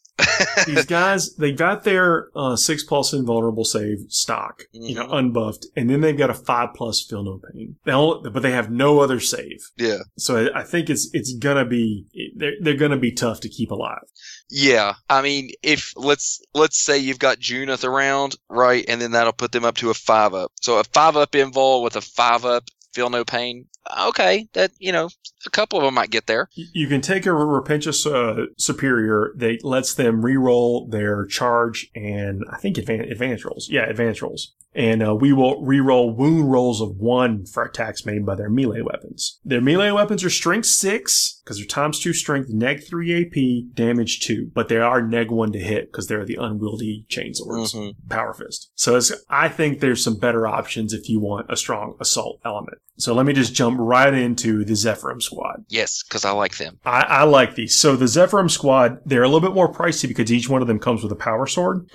These guys, they got their 6+ invulnerable save stock, unbuffed, and then they've got a 5+ feel no pain. But they have no other save. Yeah. So I think it's gonna be they're gonna be tough to keep alive. Yeah, I mean, if let's say you've got Junith around, right, and then that'll put them up to a 5-up. So a 5-up invul with a 5-up feel no pain. Okay, that a couple of them might get there. You can take a Repentance Superior that lets them reroll their charge and I think advance rolls. Yeah, advance rolls. And we will reroll wound rolls of 1 for attacks made by their melee weapons. Their melee weapons are strength 6 because they're ×2 strength, neg 3 AP, damage 2. But they are neg 1 to hit because they're the unwieldy chainswords, Power Fist. So I think there's some better options if you want a strong assault element. So let me just jump right into the Zephyrim squad. Yes, because I like them. I like these. So the Zephyrim squad, they're a little bit more pricey because each one of them comes with a power sword.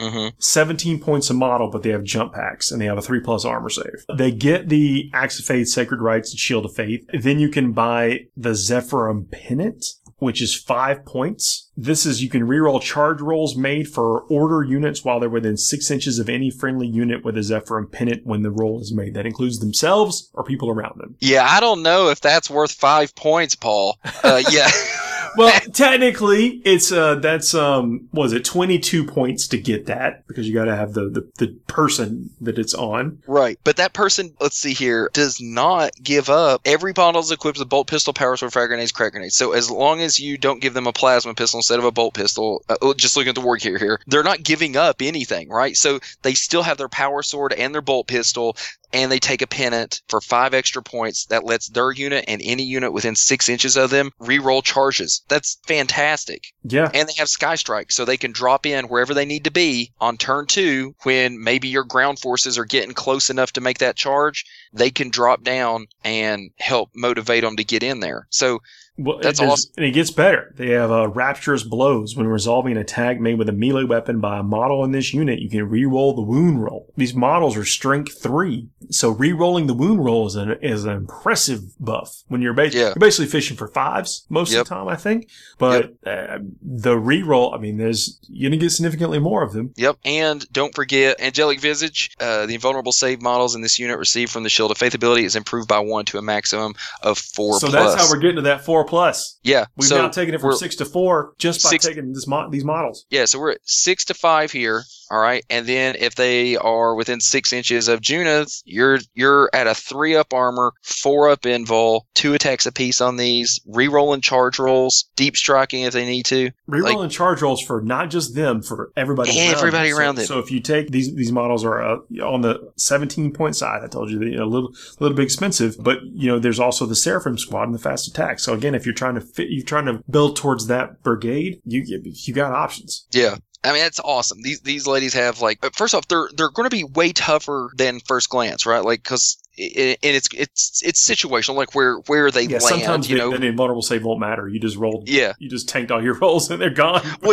17 points a model, but they have jump packs and they have a 3+ armor save. They get the Axe of Faith, Sacred Rites, and Shield of Faith. Then you can buy the Zephyrim Pennant, which is 5 points. This is, you can reroll charge rolls made for order units while they're within 6 inches of any friendly unit with a Zephyrim Pennant when the roll is made. That includes themselves or people around them. Yeah, I don't know if that's worth 5 points, Paul. Yeah. Well, technically, it's that's was it 22 points to get that because you got to have the person that it's on. Right, but that person, let's see here, does not give up. Every bottle is equipped with bolt pistol, power sword, frag grenades, crack grenades. So as long as you don't give them a plasma pistol instead of a bolt pistol, just looking at the war gear here, they're not giving up anything, right? So they still have their power sword and their bolt pistol. And they take a pennant for 5 extra points that lets their unit and any unit within 6 inches of them reroll charges. That's fantastic. Yeah. And they have Sky Strike, so they can drop in wherever they need to be on turn 2 when maybe your ground forces are getting close enough to make that charge. They can drop down and help motivate them to get in there. So that's awesome. And it gets better. They have Rapturous Blows. When resolving an attack made with a melee weapon by a model in this unit, you can re-roll the wound roll. These models are strength 3, so re-rolling the wound roll is an impressive buff. When you're basically fishing for 5s most of the time, I think. But the re-roll, I mean, you're going to get significantly more of them. Yep, and don't forget Angelic Visage. The invulnerable save models in this unit received from the Shield of Faith ability is improved by 1 to a maximum of 4+. So that's how we're getting to that 4+. Yeah. We've now taken it from 6 to 4 just by taking these models. Yeah, so we're at 6 to 5 here. All right. And then if they are within 6 inches of Junith, you're at a 3-up armor, 4-up invul, 2 attacks apiece on these, re-rolling charge rolls, deep striking if they need to. Re-rolling charge rolls for not just them, for everybody around them. So if you take these models are on the 17-point side, I told you, a little bit expensive, but there's also the Seraphim squad and the fast attack. So again, if you're trying to build towards that brigade, you got options. Yeah. I mean, that's awesome. These ladies have first off, they're going to be way tougher than first glance, right? Because it's situational, like where they land. Sometimes the invulnerable save won't matter. You just rolled. Yeah. You just tanked all your rolls and they're gone. Well,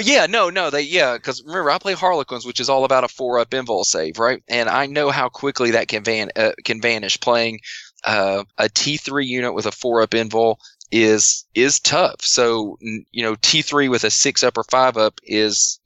because remember, I play Harlequins, which is all about a 4-up invul save, right? And I know how quickly that can vanish. Playing a T3 unit with a 4-up invul is tough. So, T3 with a 6-up or 5-up is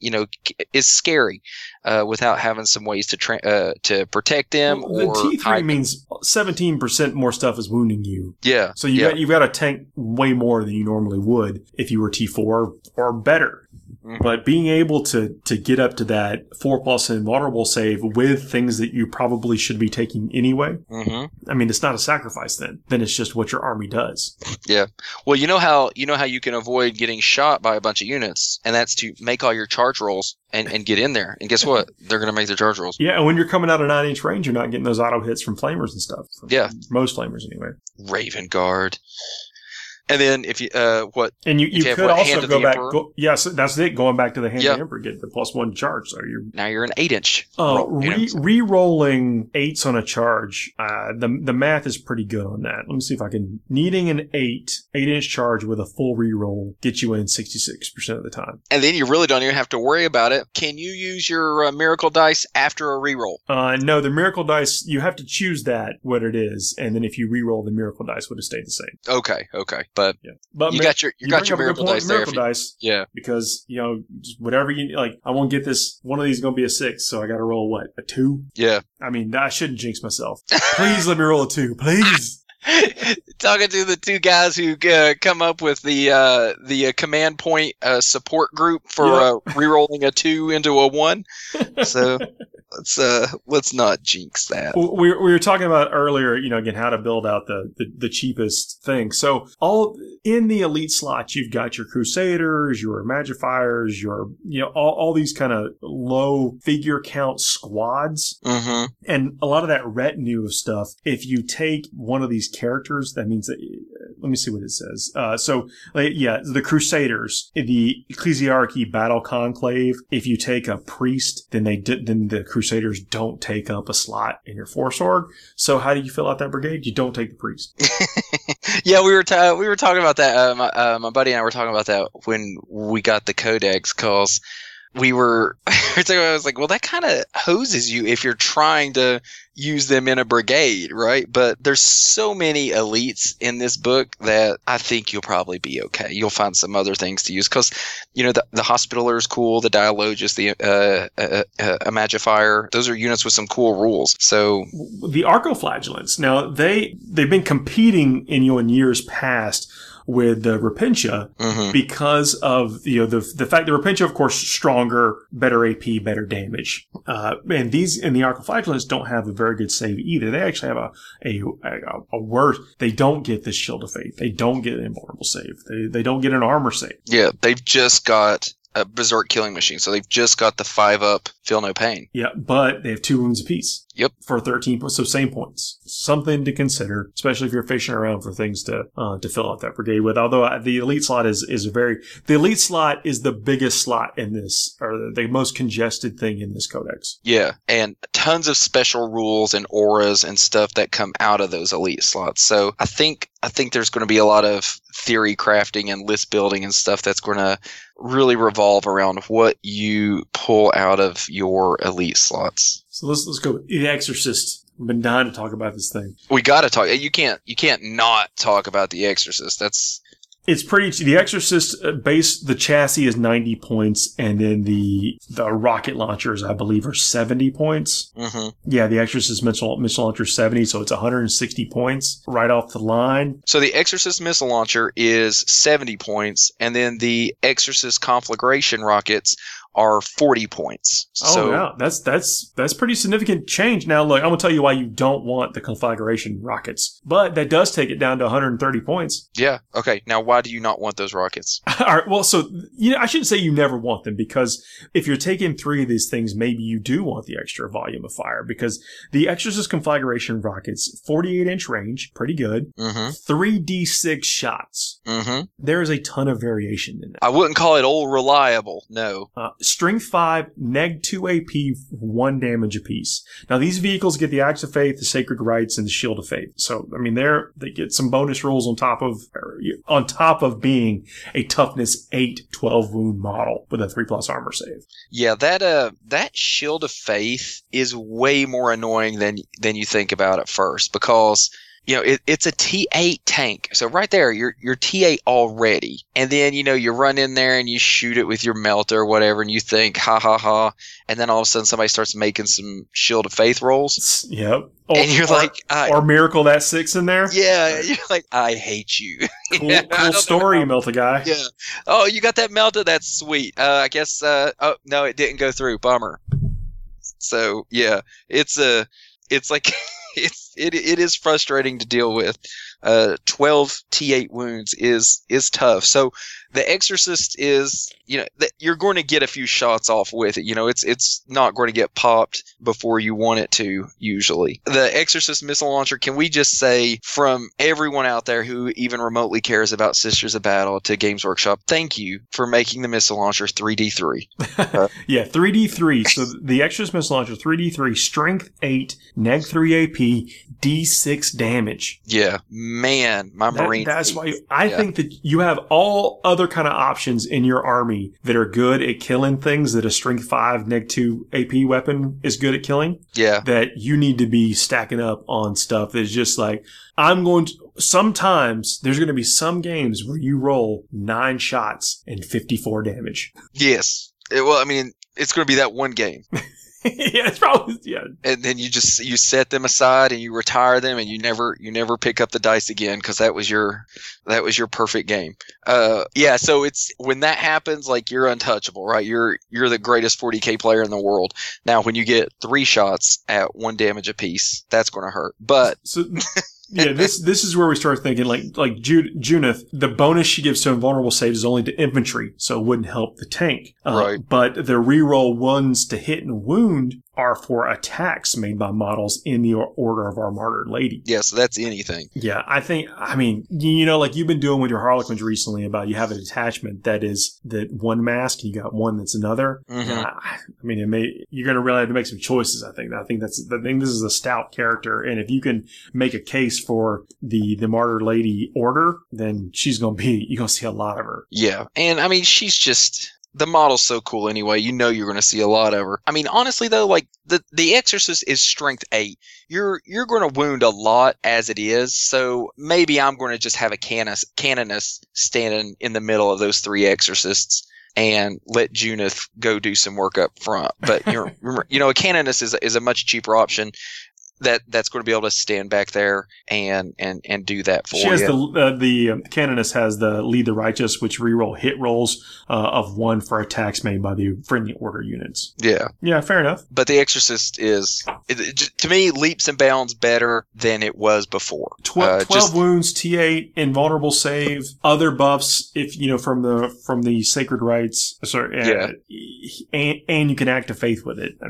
scary, without having some ways to protect them. Well, the T3 means 17% more stuff is wounding you. Yeah. So you've got to tank way more than you normally would if you were T4 or better. Mm-hmm. But being able to get up to that 4+ invulnerable save with things that you probably should be taking anyway, I mean, it's not a sacrifice then. Then it's just what your army does. Yeah. Well, you know how you can avoid getting shot by a bunch of units, and that's to make all your charge rolls and get in there. And guess what? They're going to make their charge rolls. Yeah, and when you're coming out of 9-inch range, you're not getting those auto hits from flamers and stuff. Yeah. Most flamers anyway. Raven Guard. And then if you And you have could what, also Hand of go the back. Emperor? Yes, that's it. Going back to the hand Yeah. of the Emperor, get the +1 charge. So you're now you're an 8-inch. roll, re-rolling 8s on a charge. The math is pretty good on that. Let me see if I can. Needing an 8-inch charge with a full re-roll gets you in 66% of the time. And then you really don't even have to worry about it. Can you use your miracle dice after a reroll? No, the miracle dice, you have to choose that, what it is, and then if you re-roll, the miracle dice would have stayed the same. Okay. But Yeah. But you got your bring up a good miracle point dice with there. miracle dice, Yeah. because, just whatever you, like, I won't get this, one of these is going to be a 6, so I got to roll what, a 2? Yeah. I mean, I shouldn't jinx myself. Please let me roll a 2, please. Talking to the two guys who come up with the command point support group for re-rolling a 2 into a 1. So let's not jinx that. We were talking about earlier, again, how to build out the cheapest thing. So all in the elite slots, you've got your Crusaders, your Magifiers, your all these kind of low figure count squads, and a lot of that retinue of stuff. If you take one of these characters, that means that. Let me see what it says. The Crusaders, the Ecclesiarchy Battle Conclave. If you take a priest, then the Crusaders don't take up a slot in your force org. So how do you fill out that brigade? You don't take the priest. Yeah, we were talking about that. My buddy and I were talking about that when we got the codex, because I was like, well, that kind of hoses you if you're trying to use them in a brigade, right? But there's so many elites in this book that I think you'll probably be okay. You'll find some other things to use, because the Hospitaller is cool, the Dialogist, the Magifier. Those are units with some cool rules. So the Arcoflagellants, now they've been competing in years past with the Repentia, because of the fact that Repentia, of course, stronger, better AP, better damage, and the Arcoflagellants don't have a very good save either. They actually have a worse. They don't get this Shield of Faith. They don't get an invulnerable save. They don't get an armor save. Yeah, they've just got a Berserk Killing Machine, so they've just got the 5-up Feel No Pain. Yeah, but they have 2 wounds apiece. Yep. For 13 points, so same points. Something to consider, especially if you're fishing around for things to fill out that brigade with. Although the elite slot the elite slot is the biggest slot in this, or the most congested thing in this codex. Yeah, and tons of special rules and auras and stuff that come out of those elite slots. So I think there's going to be a lot of theory crafting and list building and stuff that's going to really revolve around what you pull out of your elite slots. So let's go. The Exorcist. I've been dying to talk about this thing. We got to talk. You can't not talk about the Exorcist. It's pretty. The Exorcist the chassis is 90 points, and then the rocket launchers, I believe, are 70 points. Mm-hmm. Yeah, the Exorcist missile launcher is 70, so it's 160 points right off the line. So the Exorcist missile launcher is 70 points, and then the Exorcist conflagration rockets are 40 points. Yeah, that's pretty significant change. Now, look, I'm gonna tell you why you don't want the conflagration rockets, but that does take it down to 130 points. Yeah. Okay. Now, why do you not want those rockets? All right. Well, so I shouldn't say you never want them, because if you're taking 3 of these things, maybe you do want the extra volume of fire, because the Exorcist conflagration rockets, 48-inch range, pretty good. 3d6 shots. There is a ton of variation in that. I wouldn't call it old reliable. No. Strength 5, neg 2 AP, 1 damage apiece. Now, these vehicles get the Axe of Faith, the Sacred Rites, and the Shield of Faith. So, I mean, they get some bonus rolls on top of being a toughness 8, 12 wound model with a 3+ armor save. Yeah, that Shield of Faith is way more annoying than you think about at first, because it's a T8 tank. So right there, you're T8 already. And then, you run in there and you shoot it with your melter or whatever, and you think, ha ha ha. And then all of a sudden somebody starts making some Shield of Faith rolls. Yep. And you're or miracle that 6 in there. Yeah. You're like, I hate you. Cool story, Melta guy. Yeah. Oh, you got that melted? That's sweet. I guess, oh, no, it didn't go through. Bummer. So, yeah, it is frustrating to deal with. 12 T8 wounds is tough. So the Exorcist is, you're going to get a few shots off with it. It's not going to get popped before you want it to, usually. The Exorcist missile launcher, can we just say, from everyone out there who even remotely cares about Sisters of Battle to Games Workshop, thank you for making the missile launcher 3D3. Yeah, 3D3. So the Exorcist missile launcher, 3D3, strength 8, neg 3 AP, D6 damage. Yeah, man, Marine. That's why I think that you have all other kind of options in your army that are good at killing things that a strength 5, neg 2 AP weapon is good at killing. Yeah. That you need to be stacking up on stuff that's just like, sometimes there's going to be some games where you roll 9 shots and 54 damage. Yes. It's going to be that one game. Yeah, it's probably, yeah. And then you set them aside and you retire them and you never pick up the dice again because that was your perfect game. Yeah. So it's when that happens, like, you're untouchable, right? You're the greatest 40K player in the world. Now, when you get 3 shots at 1 damage apiece, that's going to hurt. But so. Yeah, this is where we start thinking like Junith, the bonus she gives to invulnerable saves is only to infantry, so it wouldn't help the tank. Right. But the reroll ones to hit and wound are for attacks made by models in the order of our Martyred Lady. Yeah, so that's anything. Yeah, like you've been doing with your Harlequins recently about you have a detachment that is that one mask and you got one that's another. Mm-hmm. You're going to really have to make some choices, I think. I think this is a stout character, and if you can make a case for the Martyred Lady order, then you're going to see a lot of her. Yeah, and she's just... The model's so cool anyway. You're going to see a lot of her. Honestly, though, like, the Exorcist is strength 8. You're going to wound a lot as it is, so maybe I'm going to just have a canoness standing in the middle of those 3 Exorcists and let Junith go do some work up front. But, remember, a canoness is a much cheaper option. That's going to be able to stand back there and do that for you. She has the Canoness has the Lead the Righteous, which reroll hit rolls of 1 for attacks made by the friendly order units. Yeah. Yeah, fair enough. But the Exorcist is, to me, leaps and bounds better than it was before. 12 wounds, T8, invulnerable save, other buffs if from the Sacred Rites. And you can act of faith with it.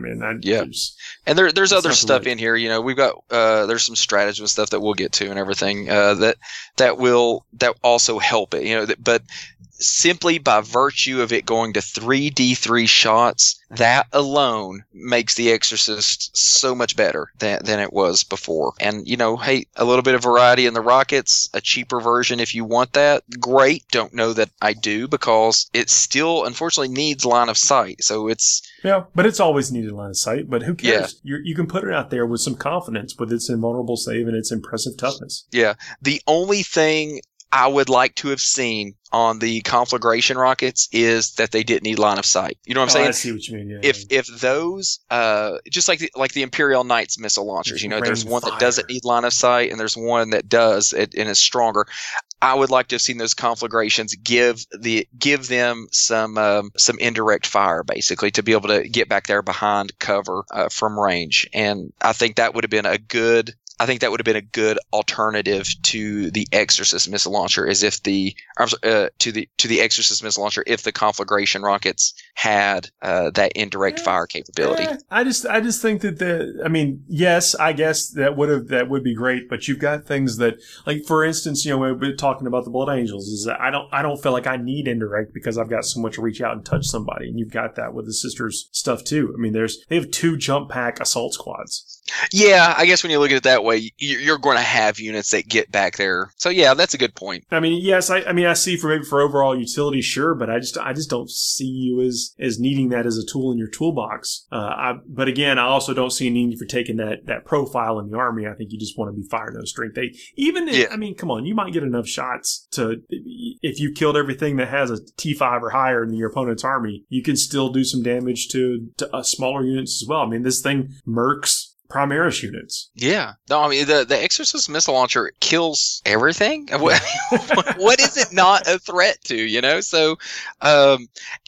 And there's other stuff in here. We've got there's some stratagem stuff that we'll get to and everything that will also help it. But simply by virtue of it going to 3d3 shots, that alone makes the Exorcist so much better than it was before. And hey, a little bit of variety in the rockets, a cheaper version if you want that, great. Don't know that I do, because it still unfortunately needs line of sight. So but it's always needed line of sight. But who cares? Yeah. You can put it out there with some confidence with its invulnerable save and its impressive toughness. Yeah. The only thing I would like to have seen on the conflagration rockets is that they didn't need line of sight. You know what I'm saying? I see what you mean. Yeah, if those, just like the Imperial Knights missile launchers, there's one that doesn't need line of sight and there's one that does and is stronger. I would like to have seen those conflagrations give them some indirect fire, basically, to be able to get back there behind cover from range. And I think that would have been a good alternative to the Exorcist missile launcher, to the Exorcist missile launcher if the conflagration rockets had that indirect fire capability. I just think that yes, I guess that would be great, but you've got things that, like, for instance, we've been talking about the Blood Angels, is that I don't feel like I need indirect because I've got so much to reach out and touch somebody, and you've got that with the Sisters stuff too. They have 2 jump pack assault squads. Yeah, I guess when you look at it that way, you're going to have units that get back there. So yeah, that's a good point. Yes, I see for overall utility, sure, but I just don't see you as needing that as a tool in your toolbox. But again, I also don't see a need for taking that profile in the army. I think you just want to be fire nose strength 8. Come on, you might get enough shots to, if you killed everything that has a T5 or higher in your opponent's army, you can still do some damage to smaller units as well. This thing mercs Primaris units. Yeah. No, the Exorcist missile launcher kills everything. What is it not a threat to, So, and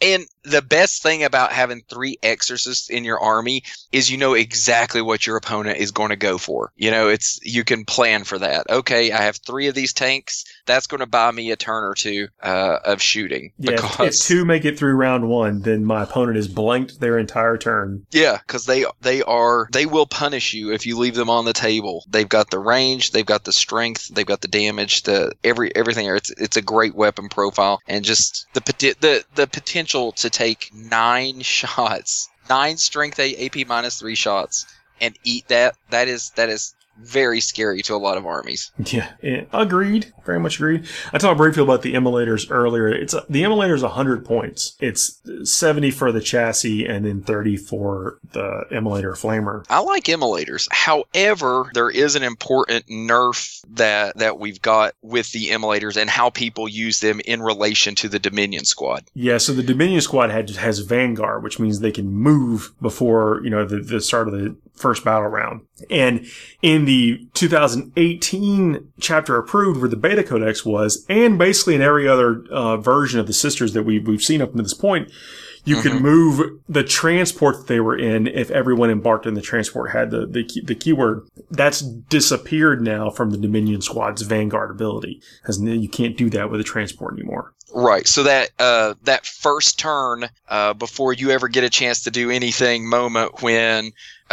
the best thing about having 3 exorcists in your army is you know exactly what your opponent is going to go for. You know, you can plan for that. Okay, I have 3 of these tanks. That's going to buy me a turn or 2 of shooting. Yeah, if 2 make it through round 1, then my opponent is blanked their entire turn. Yeah, because they will punish you if you leave them on the table. They've got the range, they've got the strength, they've got the damage, everything. It's a great weapon profile, and just the potential to take 9 shots, 9 strength AP -3 shots, and eat that is very scary to a lot of armies. Yeah, agreed. Very much agreed. I talked briefly about the immolators earlier. The immolator's 100 points. It's 70 for the chassis and then 30 for the immolator flamer. I like immolators. However, there is an important nerf that we've got with the immolators and how people use them in relation to the Dominion squad. Yeah, so the Dominion squad has Vanguard, which means they can move before, the start of the first battle round. And in the 2018 chapter approved where the beta codex was, and basically in every other version of the Sisters that we've seen up to this point, you could move the transport that they were in if everyone embarked in the transport had the keyword. That's disappeared now from the Dominion squad's Vanguard ability, as you can't do that with a transport anymore. Right. So that first turn before you ever get a chance to do anything moment when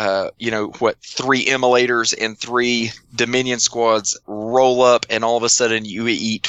3 immolators and 3 Dominion squads roll up, and all of a sudden you eat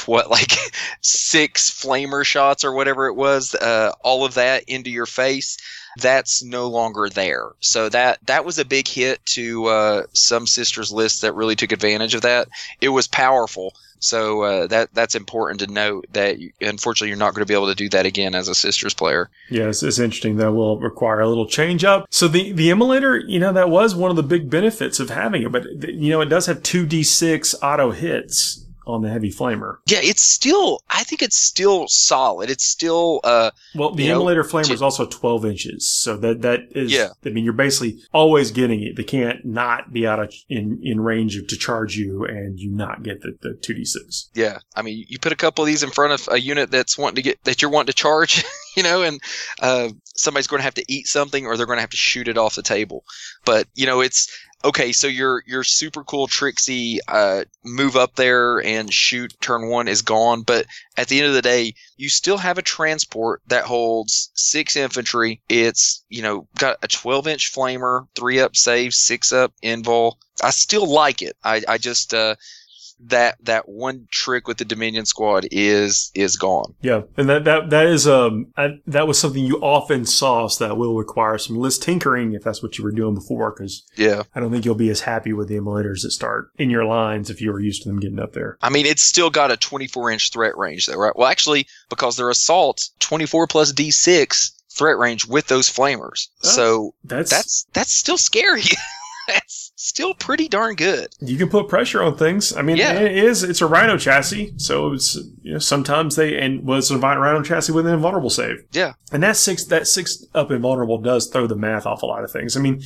6 flamer shots or whatever it was, all of that into your face. That's no longer there. So that was a big hit to some Sisters lists that really took advantage of that. It was powerful. So that's important to note that unfortunately you're not going to be able to do that again as a Sisters player. Yeah, it's interesting. That will require a little change up. So the immolator, that was one of the big benefits of having it, but it does have 2d6 auto hits on the heavy flamer. Yeah, I think it's still solid. It's still the immolator flamer is also 12 inches. So that is, you're basically always getting it. They can't not be out in range to charge you and you not get the 2d6. Yeah. I mean, you put a couple of these in front of a unit that you're wanting to charge, and somebody's going to have to eat something or they're going to have to shoot it off the table. But, it's okay, so your super cool Trixie move up there and shoot turn 1 is gone, but at the end of the day, you still have a transport that holds 6 infantry. It's, got a 12-inch flamer, 3-up save, 6-up invul. I still like it. I just that one trick with the Dominion squad is gone. Yeah, and that is that was something you often saw, so that will require some list tinkering if that's what you were doing before, because I don't think you'll be as happy with the immolators that start in your lines if you were used to them getting up there. I mean, it's still got a 24-inch threat range though, right? Well, actually, because they're assault, 24 plus D6 threat range with those flamers. So that's still scary. That's still pretty darn good. You can put pressure on things. I mean, it's a Rhino chassis, so it's sometimes it's a Rhino chassis with an invulnerable save. Yeah, and that 6-up invulnerable does throw the math off a lot of things. I mean,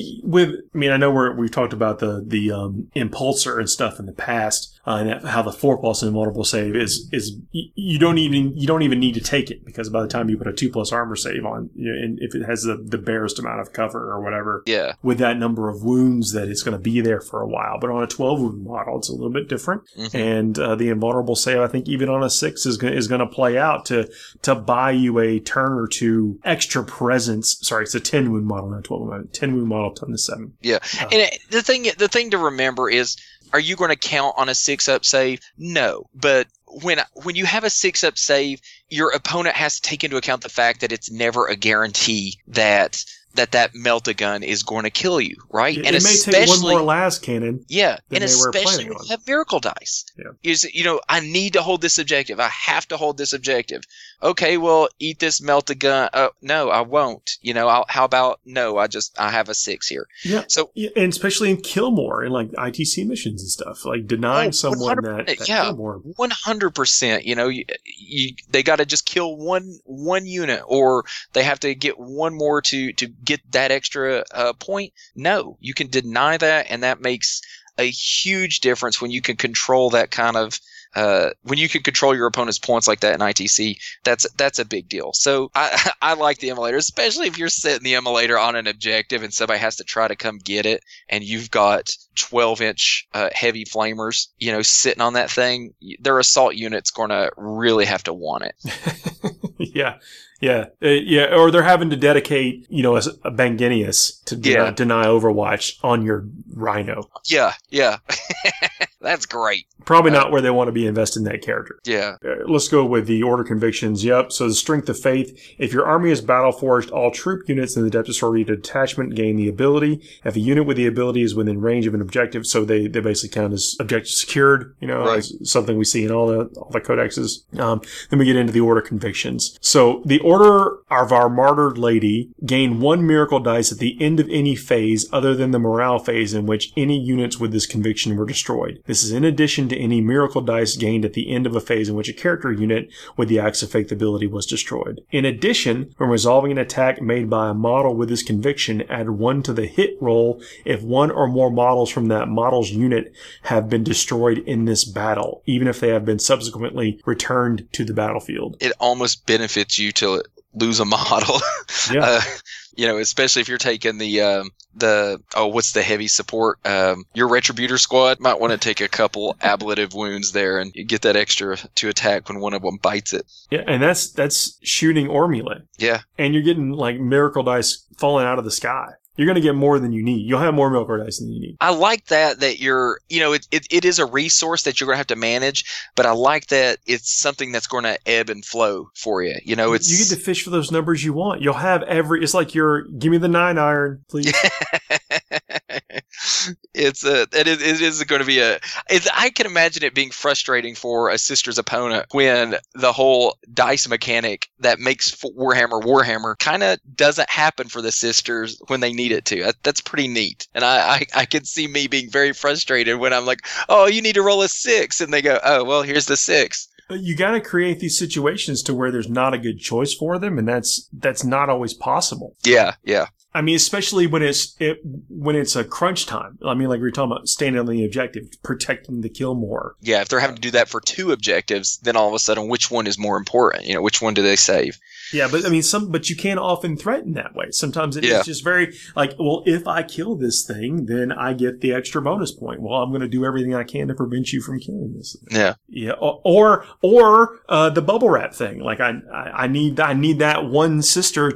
I know we've talked about the impulsor and stuff in the past. And how the 4+ invulnerable save is you don't even need to take it, because by the time you put a 2+ armor save on, and if it has the barest amount of cover or whatever, with that number of wounds, that it's going to be there for a while. But on a 12 wound model, it's a little bit different, and the invulnerable save, I think even on a 6 is going to play out to buy you a turn or 2 extra presence. Sorry, it's a 10 wound model, not 12 wound. 10 wound model, 10 to 7. Yeah, and the thing to remember is, are you going to count on a 6-up save? No. But when you have a 6-up save, your opponent has to take into account the fact that it's never a guarantee that melt-a-gun is going to kill you, right? And it may take one more las cannon. Yeah, and especially when you have miracle dice. Yeah. I need to hold this objective. I have to hold this objective. Okay, well, eat this melt-a-gun. No, I won't. How about no? I have a 6 here. Yeah. So, and especially in Killmore and like ITC missions and stuff, like denying someone that Killmore. 100%. They got to just kill one unit, or they have to get one more to get that extra point. No, you can deny that, and that makes a huge difference when you can control that kind of when you can control your opponent's points like that in ITC, that's a big deal. So I like the immolator, especially if you're setting the immolator on an objective and somebody has to try to come get it, and you've got 12-inch heavy flamers, sitting on that thing. Their assault unit's going to really have to want it. Yeah. Or they're having to dedicate, a Banginius to deny Overwatch on your Rhino. Yeah. That's great. Probably not where they want to be invested in that character. Yeah. Let's go with the order convictions. Yep. So the strength of faith. If your army is battle forged, all troop units in the Adeptus Sorority detachment gain the ability. If a unit with the ability is within range of an objective, so they basically count as objective secured. Right. Something we see in all the codexes. Then we get into the order convictions. So the order of our martyred lady gain 1 miracle dice at the end of any phase other than the morale phase in which any units with this conviction were destroyed. This is in addition to any miracle dice gained at the end of a phase in which a character unit with the Acts of Faith ability was destroyed. In addition, when resolving an attack made by a model with this conviction, add 1 to the hit roll if 1 or more models from that model's unit have been destroyed in this battle, even if they have been subsequently returned to the battlefield. It almost benefits you to lose a model. Yeah. Especially if you're taking what's the heavy support? Your Retributor squad might want to take a couple ablative wounds there and you get that extra to attack when one of them bites it. Yeah, and that's shooting or melee. Yeah. And you're getting like miracle dice falling out of the sky. You're going to get more than you need. You'll have more miracle dice than you need. I like that you're, it is a resource that you're going to have to manage, but I like that it's something that's going to ebb and flow for you. You get to fish for those numbers you want. You'll have it's like give me the 9 iron, please. It is going to be I can imagine it being frustrating for a sister's opponent when the whole dice mechanic that makes Warhammer kind of doesn't happen for the sisters when they need it to. That's pretty neat. And I can see me being very frustrated when I'm like, oh, you need to roll a 6. And they go, oh, well, here's the 6. You got to create these situations to where there's not a good choice for them. And that's not always possible. Yeah. I mean, especially when it's a crunch time. I mean, like we were talking about standing on the objective, protecting the kill more. Yeah, if they're having to do that for 2 objectives, then all of a sudden, which one is more important? Which one do they save? Yeah, but I mean, but you can often threaten that way. Sometimes it is just very like, well, if I kill this thing, then I get the extra bonus point. Well, I'm going to do everything I can to prevent you from killing this thing. Yeah. Yeah. Or the bubble wrap thing. Like I need that one sister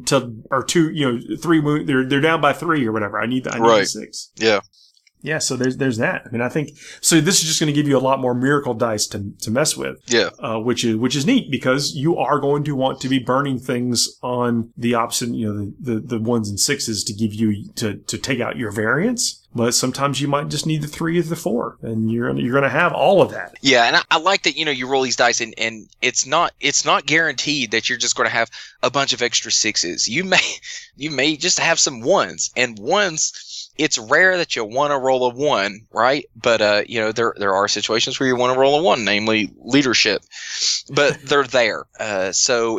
or 2, 3 wounds. They're down by 3 or whatever. I need the 6. Yeah. Yeah, so there's that. I mean, I think so. This is just going to give you a lot more miracle dice to mess with. Yeah, which is neat because you are going to want to be burning things on the opposite. The 1s and 6s to give you to take out your variants. But sometimes you might just need the 3 or the 4, and you're going to have all of that. Yeah, and I like that. You roll these dice, and it's not guaranteed that you're just going to have a bunch of extra 6s. You may just have some 1s, and 1s. It's rare that you want to roll a 1, right? But there are situations where you want to roll a 1, namely leadership. But they're there, so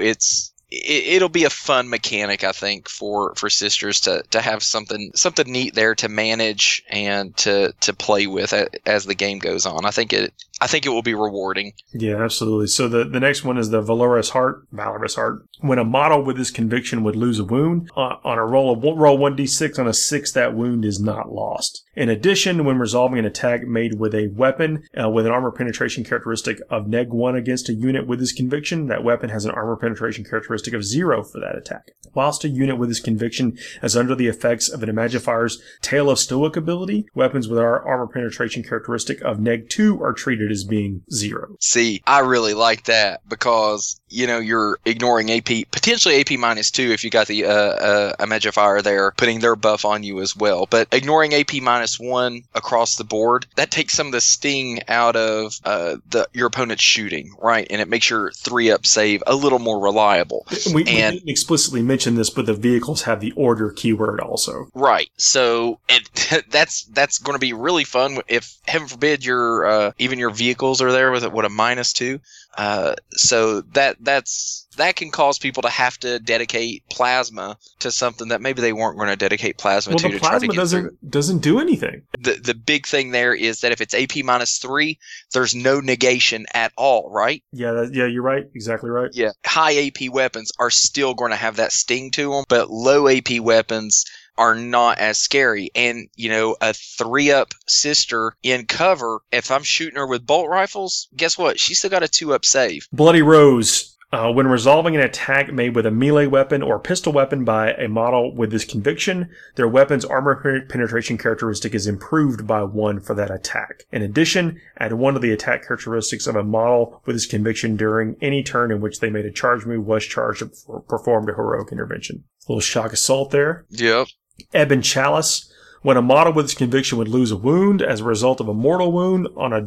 it'll be a fun mechanic, I think, for sisters to have something neat there to manage and to play with as the game goes on. I think it will be rewarding. Yeah, absolutely. So the next one is the Valorous Heart. When a model with this conviction would lose a wound, on a roll 1d6 on a 6, that wound is not lost. In addition, when resolving an attack made with a weapon with an armor penetration characteristic of -1 against a unit with this conviction, that weapon has an armor penetration characteristic of 0 for that attack. Whilst a unit with this conviction is under the effects of an Imagifier's Tale of Stoic ability, weapons with our armor penetration characteristic of -2 are treated as being 0. See, I really like that because, you're ignoring potentially AP -2 if you got the Imagifier there, putting their buff on you as well. But ignoring AP -1 across the board, that takes some of the sting out of your opponent's shooting, right? And it makes your 3-up save a little more reliable. We didn't explicitly mention this, but the vehicles have the order keyword also. Right. So that's going to be really fun if, heaven forbid, even your vehicles are there with a -2. So that can cause people to have to dedicate plasma to something that maybe they weren't going to dedicate plasma to. The plasma doesn't do anything. The big thing there is that if it's AP -3, there's no negation at all, right? Yeah, you're right. Exactly right. Yeah, high AP weapons are still going to have that sting to them, but low AP weapons are not as scary. And, a 3-up sister in cover, if I'm shooting her with bolt rifles, guess what? She's still got a 2-up save. Bloody Rose. When resolving an attack made with a melee weapon or pistol weapon by a model with this conviction, their weapon's armor penetration characteristic is improved by 1 for that attack. In addition, add 1 to the attack characteristics of a model with this conviction during any turn in which they made a charge move, was charged, or performed a heroic intervention. A little shock assault there. Yep. Ebon Chalice. When a model with this conviction would lose a wound as a result of a mortal wound on a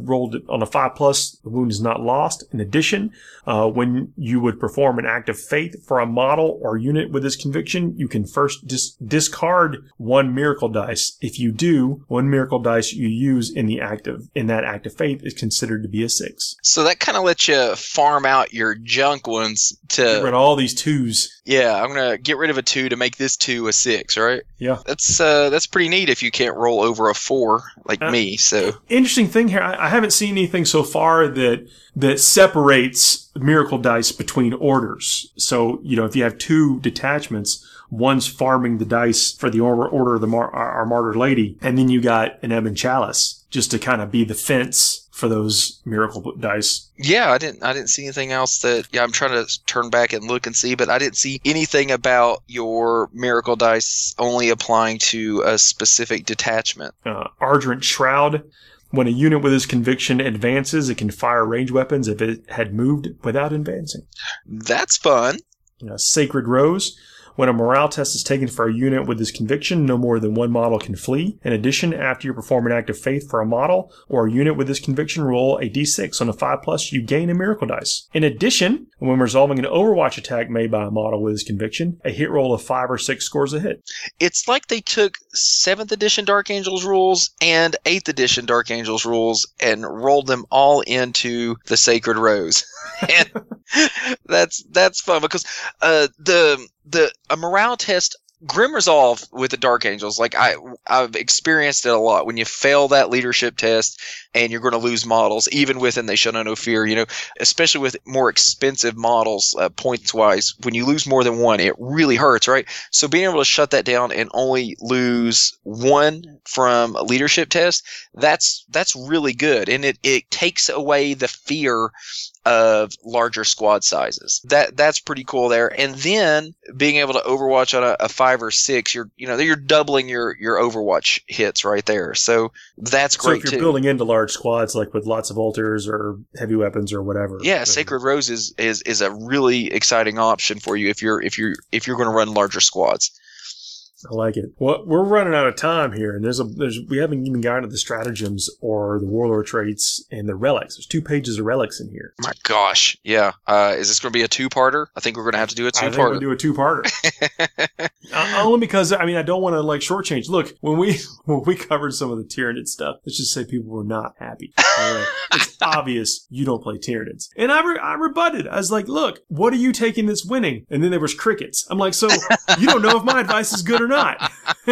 5+, the wound is not lost. In addition, when you would perform an act of faith for a model or unit with this conviction, you can first discard 1 miracle dice. If you do, 1 miracle dice you use in that act of faith is considered to be a 6. So that kind of lets you farm out your junk ones to get rid of all these 2s. Yeah, I'm gonna get rid of a 2 to make this 2 a 6, right? Yeah, that's pretty neat if you can't roll over a 4 like me. So interesting thing here, I haven't seen anything so far that separates miracle dice between orders. So if you have 2 detachments, one's farming the dice for the order of our martyr lady, and then you got an Ebon Chalice just to kind of be the fence for those miracle dice. Yeah, I didn't see anything else I'm trying to turn back and look and see, but I didn't see anything about your miracle dice only applying to a specific detachment. Argent Shroud. When a unit with this conviction advances, it can fire range weapons if it had moved without advancing. That's fun. Sacred Rose. When a morale test is taken for a unit with this conviction, no more than 1 model can flee. In addition, after you perform an act of faith for a model or a unit with this conviction, roll a d6. On a 5+, you gain a miracle dice. In addition, when resolving an Overwatch attack made by a model with this conviction, a hit roll of 5 or 6 scores a hit. It's like they took 7th edition Dark Angels rules and 8th edition Dark Angels rules and rolled them all into the Sacred Rose. And that's fun because a morale test, Grim Resolve with the Dark Angels, like I've experienced it a lot. When you fail that leadership test and you're going to lose models, even within They Shall Know No Fear, especially with more expensive models, points wise, when you lose more than 1, it really hurts, right? So being able to shut that down and only lose 1 from a leadership test, that's really good. And it takes away the fear of larger squad sizes. That's pretty cool there. And then being able to Overwatch on a 5 or 6, you're doubling your Overwatch hits right there. So that's great too. So if you're building into large squads, like with lots of altars or heavy weapons or whatever. Yeah, Sacred Rose is a really exciting option for you if you're going to run larger squads. I like it. Well, we're running out of time here, and we haven't even gotten to the stratagems or the warlord traits and the relics. There's 2 pages of relics in here. My gosh, yeah. Is this going to be a 2-parter? I think we're going to have to do a 2-parter. I think we'll do a 2-parter. Only because I don't want to shortchange. Look, when we covered some of the Tyranid stuff, let's just say people were not happy. It's obvious you don't play Tyranids, and I rebutted. I was like, look, what are you taking that's winning? And then there was crickets. I'm like, so you don't know if my advice is good or not.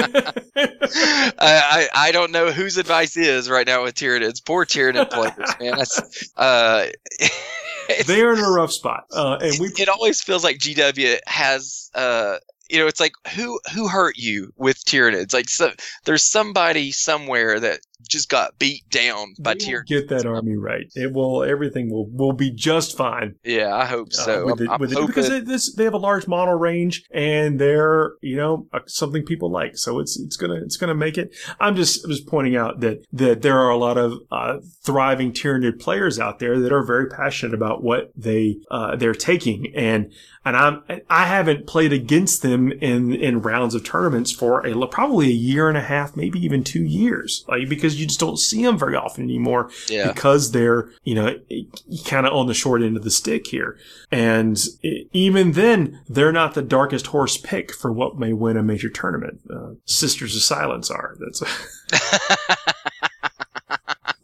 I don't know whose advice is right now with Tyranids. Poor Tyranid players, man. They're in a rough spot. It always feels like GW has it's like who hurt you with Tyranids? Like there's somebody somewhere that just got beat down by Tyranids. Get that army right. Everything will be just fine. Yeah, I hope so. Because they have a large model range and they're something people like. So it's gonna make it. I'm just pointing out that there are a lot of thriving Tyranid players out there that are very passionate about what they're taking, and I haven't played against them in rounds of tournaments for probably a year and a half, maybe even 2 years, because you just don't see them very often anymore. Yeah. Because they're kind of on the short end of the stick here, and even then they're not the darkest horse pick for what may win a major tournament. Sisters of Silence are. That's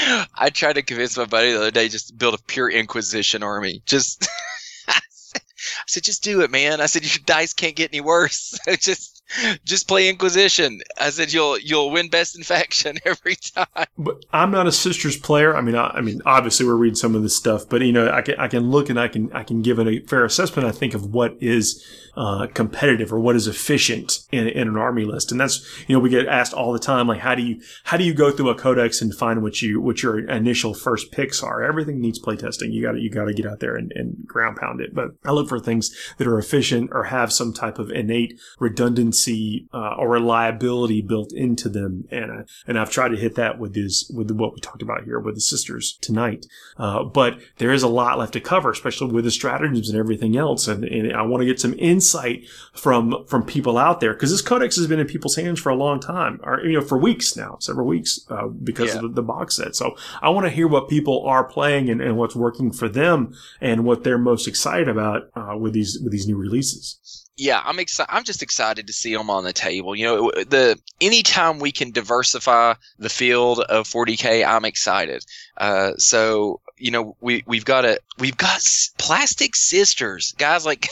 I tried to convince my buddy the other day just to build a pure Inquisition army. Just, I said, just do it, man. I said, your dice can't get any worse. Just play Inquisition. I said, you'll win best in faction every time. But I'm not a Sisters player. I mean, obviously we're reading some of this stuff, but I can look and I can give it a fair assessment. I think of what is competitive or what is efficient in an army list, and that's we get asked all the time, like how do you go through a codex and find what your initial first picks are? Everything needs playtesting. You got to get out there and ground pound it. But I look for things that are efficient or have some type of innate redundancy or reliability built into them, and I've tried to hit that with what we talked about here with the Sisters tonight. But there is a lot left to cover, especially with the stratagems and everything else, and I want to get some insight from people out there, because this codex has been in people's hands for a long time, or for weeks now, several weeks, because of the box set. So I want to hear what people are playing and what's working for them and what they're most excited about with these new releases. Yeah, I'm excited. I'm just excited to see them on the table. Anytime we can diversify the field of 40K, I'm excited. So we've got Plastic Sisters, guys. Like,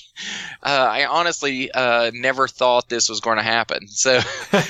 I honestly never thought this was going to happen. So,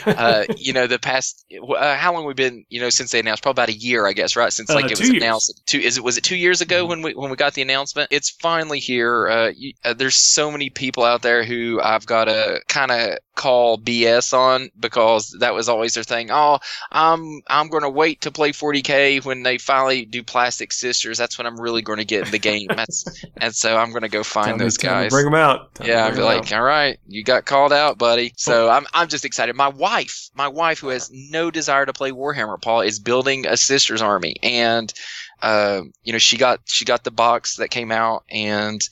the past how long we've been since they announced? Probably about a year, I guess, right? Since it was announced. Was it 2 years ago when we got the announcement? It's finally here. There's so many people out there who I've got to kind of call BS on, because that was always their thing. Oh, I'm going to wait to play 40K when they finally do Plastic Sisters. That's when I'm really going to get in the game. And so I'm going to go find those guys. Bring them out. I'll be like, all right, you got called out, buddy. So I'm just excited. My wife, who has no desire to play Warhammer, Paul, is building a Sisters army, and she got the box that came out, and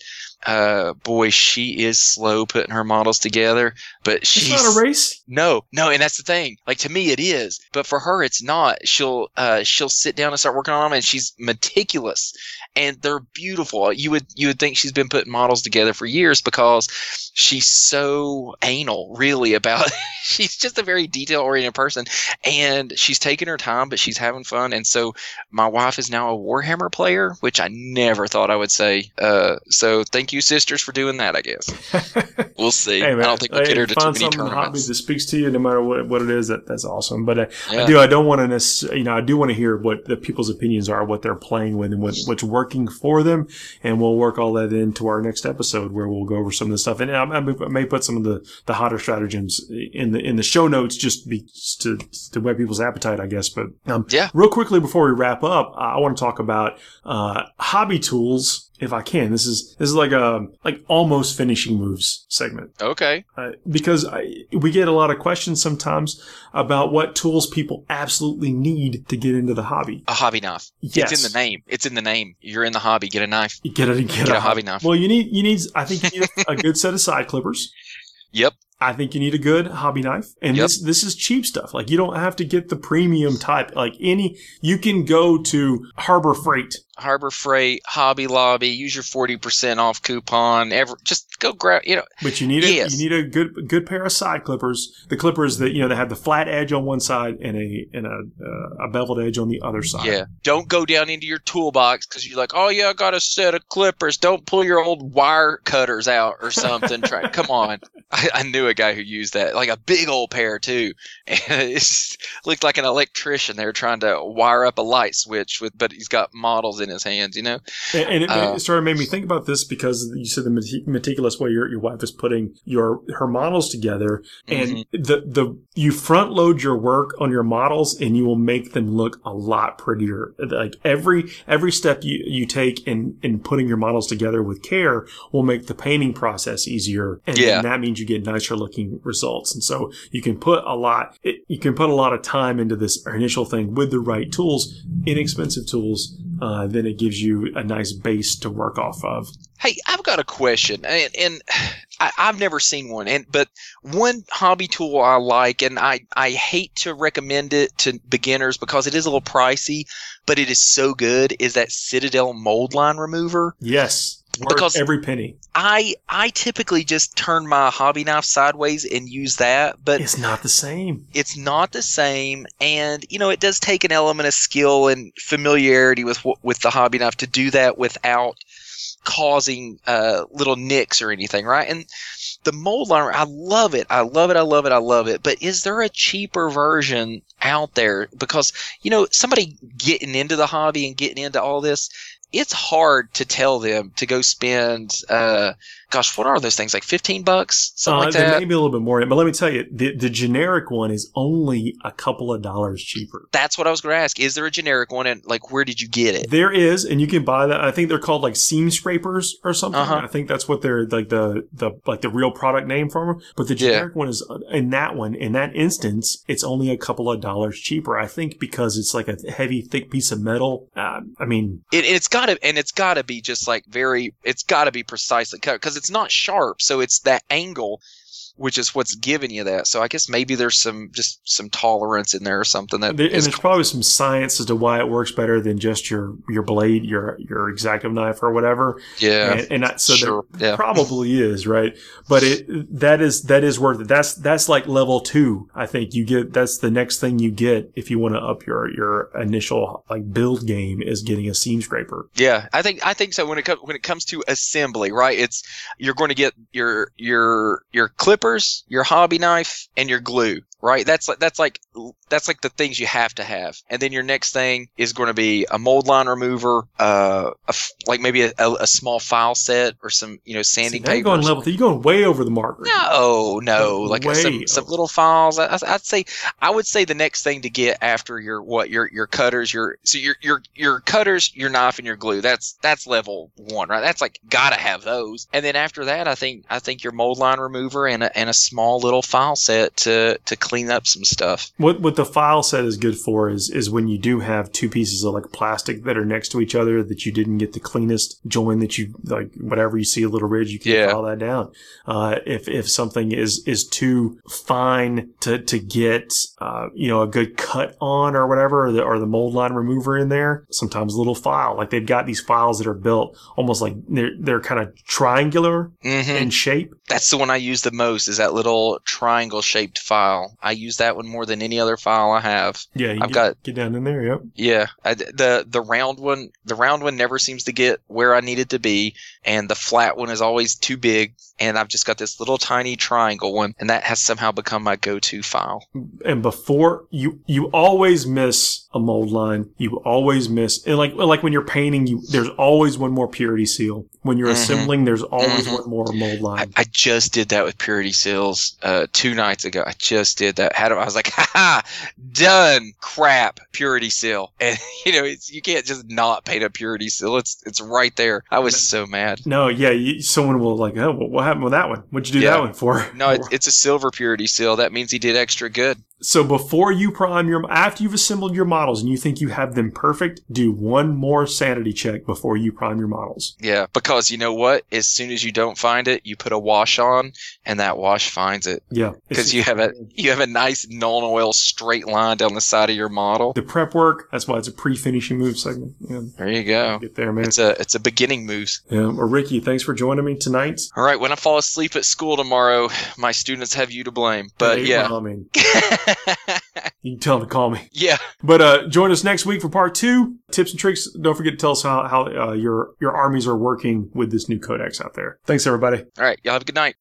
boy, she is slow putting her models together. But she's not a race. No, and that's the thing. Like, to me, it is, but for her, it's not. She'll sit down and start working on them, and she's meticulous, and they're beautiful. You would think she's been putting models together for years, because she's so anal, really, about. She's just a very detail-oriented person, and she's taking her time, but she's having fun. And so my wife is now a Warhammer player, which I never thought I would say. So thank you, Sisters, for doing that, I guess. We'll see. Hey, man, I don't think we'll get her to too many hobby tournaments. that speaks to you, no matter what it is. That's awesome. But I don't want to necessarily, I do want to hear what the people's opinions are, what they're playing with, and what's working for them. And we'll work all that into our next episode, where we'll go over some of the stuff. And I may put some of the hotter stratagems in the show notes, just to whet people's appetite, I guess. But real quickly before we wrap up, I want to talk about hobby tools. If I can, this is like almost finishing moves segment. Okay. Because we get a lot of questions sometimes about what tools people absolutely need to get into the hobby. A hobby knife. Yes. It's in the name. You're in the hobby. Get a knife. Get a hobby knife. Well, I think you need a good set of side clippers. Yep. I think you need a good hobby knife. And this is cheap stuff. Like, you don't have to get the premium type. You can go to Harbor Freight, Hobby Lobby, use your 40% off coupon. Just go grab, But you need a good pair of side clippers. The clippers that, that have the flat edge on one side and a beveled edge on the other side. Yeah. Don't go down into your toolbox because you're like, oh yeah, I got a set of clippers. Don't pull your old wire cutters out or something. Come on. I knew a guy who used that, like a big old pair too. And it just looked like an electrician. They were trying to wire up a light switch but he's got models in his hands, And it sort of made me think about this, because you said the meticulous way your wife is putting her models together, and you front load your work on your models, and you will make them look a lot prettier. Like every step you take in putting your models together with care will make the painting process easier, and that means you get nicer looking results. And so you can put a lot of time into this initial thing with the right tools, inexpensive tools. Then it gives you a nice base to work off of. Hey, I've got a question, and I've never seen one. But one hobby tool I like, and I hate to recommend it to beginners because it is a little pricey, but it is so good, is that Citadel mold line remover. Yes. worth because every penny. I typically just turn my hobby knife sideways and use that, but It's not the same. it's not the same, and it does take an element of skill and familiarity with the hobby knife to do that without causing little nicks or anything, right? And the mold liner, I love it. I love it. I love it. I love it. But is there a cheaper version out there? Because, somebody getting into the hobby and getting into all this, it's hard to tell them to go spend, what are those things? Like $15? Something like that? Maybe a little bit more. But let me tell you, the generic one is only a couple of dollars cheaper. That's what I was going to ask. Is there a generic one? And where did you get it? There is, and you can buy that. I think they're called like seam scrapers or something. Uh-huh. I think that's what they're like the real product name for them. But the generic one is in that instance, it's only a couple of dollars cheaper. I think because it's like a heavy, thick piece of metal. It's got to be just like it's got to be precisely cut because it's not sharp. So it's that angle, which is what's giving you that. So I guess maybe there's some tolerance in there or something that. And there's probably some science as to why it works better than just your blade, your X-Acto knife or whatever. Yeah. There probably is, right? But that is worth it. That's like level 2. I think that's the next thing you get if you want to up your initial like build game is getting a seam scraper. Yeah. I think so. When it comes to assembly, right? You're going to get your clippers, your hobby knife, and your glue, right? That's like the things you have to have. And then your next thing is going to be a mold line remover, like maybe a small file set or some sanding paper. You're going level 3. You're going way over the mark. No, like some little files. I would say the next thing to get after your cutters, your cutters, your knife, and your glue. That's level 1, right? That's like gotta have those. And then after that, I think your mold line remover and a small little file set to clean up some stuff. What the file set is good for is when you do have two pieces of like plastic that are next to each other that you didn't get the cleanest join that you like, whatever you see a little ridge, you can file that down. If something is too fine to get, a good cut on or whatever, or the mold line remover in there, sometimes a little file, like they've got these files that are built almost like they're kind of triangular in shape. That's the one I use the most, is that little triangle shaped file. I use that one more than any other file I have. Yeah, get down in there. Yep. Yeah, the round one never seems to get where I need it to be, and the flat one is always too big. And I've just got this little tiny triangle one, and that has somehow become my go-to file. And before you always miss a mold line. You always miss, and like when you're painting, there's always one more purity seal. When you're assembling, there's always one more mold line. I just did that with purity seals 2 nights ago. I just did that. I was like, ha, done. Crap, purity seal. And you can't just not paint a purity seal. It's right there. I was so mad. No, yeah, someone will like, oh, what happened with that one? What'd you do that one for? No, it's a silver purity seal. That means he did extra good. So before you after you've assembled your models and you think you have them perfect, do one more sanity check before you prime your models. Yeah, because you know what? As soon as you don't find it, you put a wash on, and that wash finds it. Yeah, because you have a nice non-oil straight line down the side of your model. The prep work. That's why it's a pre-finishing move segment. Yeah. There you go. Get there, man. It's a beginning moves. Yeah. Well, Ricky, thanks for joining me tonight. All right. When I fall asleep at school tomorrow, my students have you to blame. But yeah. You can tell them to call me. Yeah. But join us next week for part 2. Tips and tricks. Don't forget to tell us how your armies are working with this new codex out there. Thanks, everybody. All right. Y'all have a good night.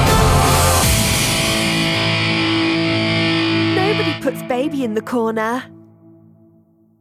Nobody puts baby in the corner.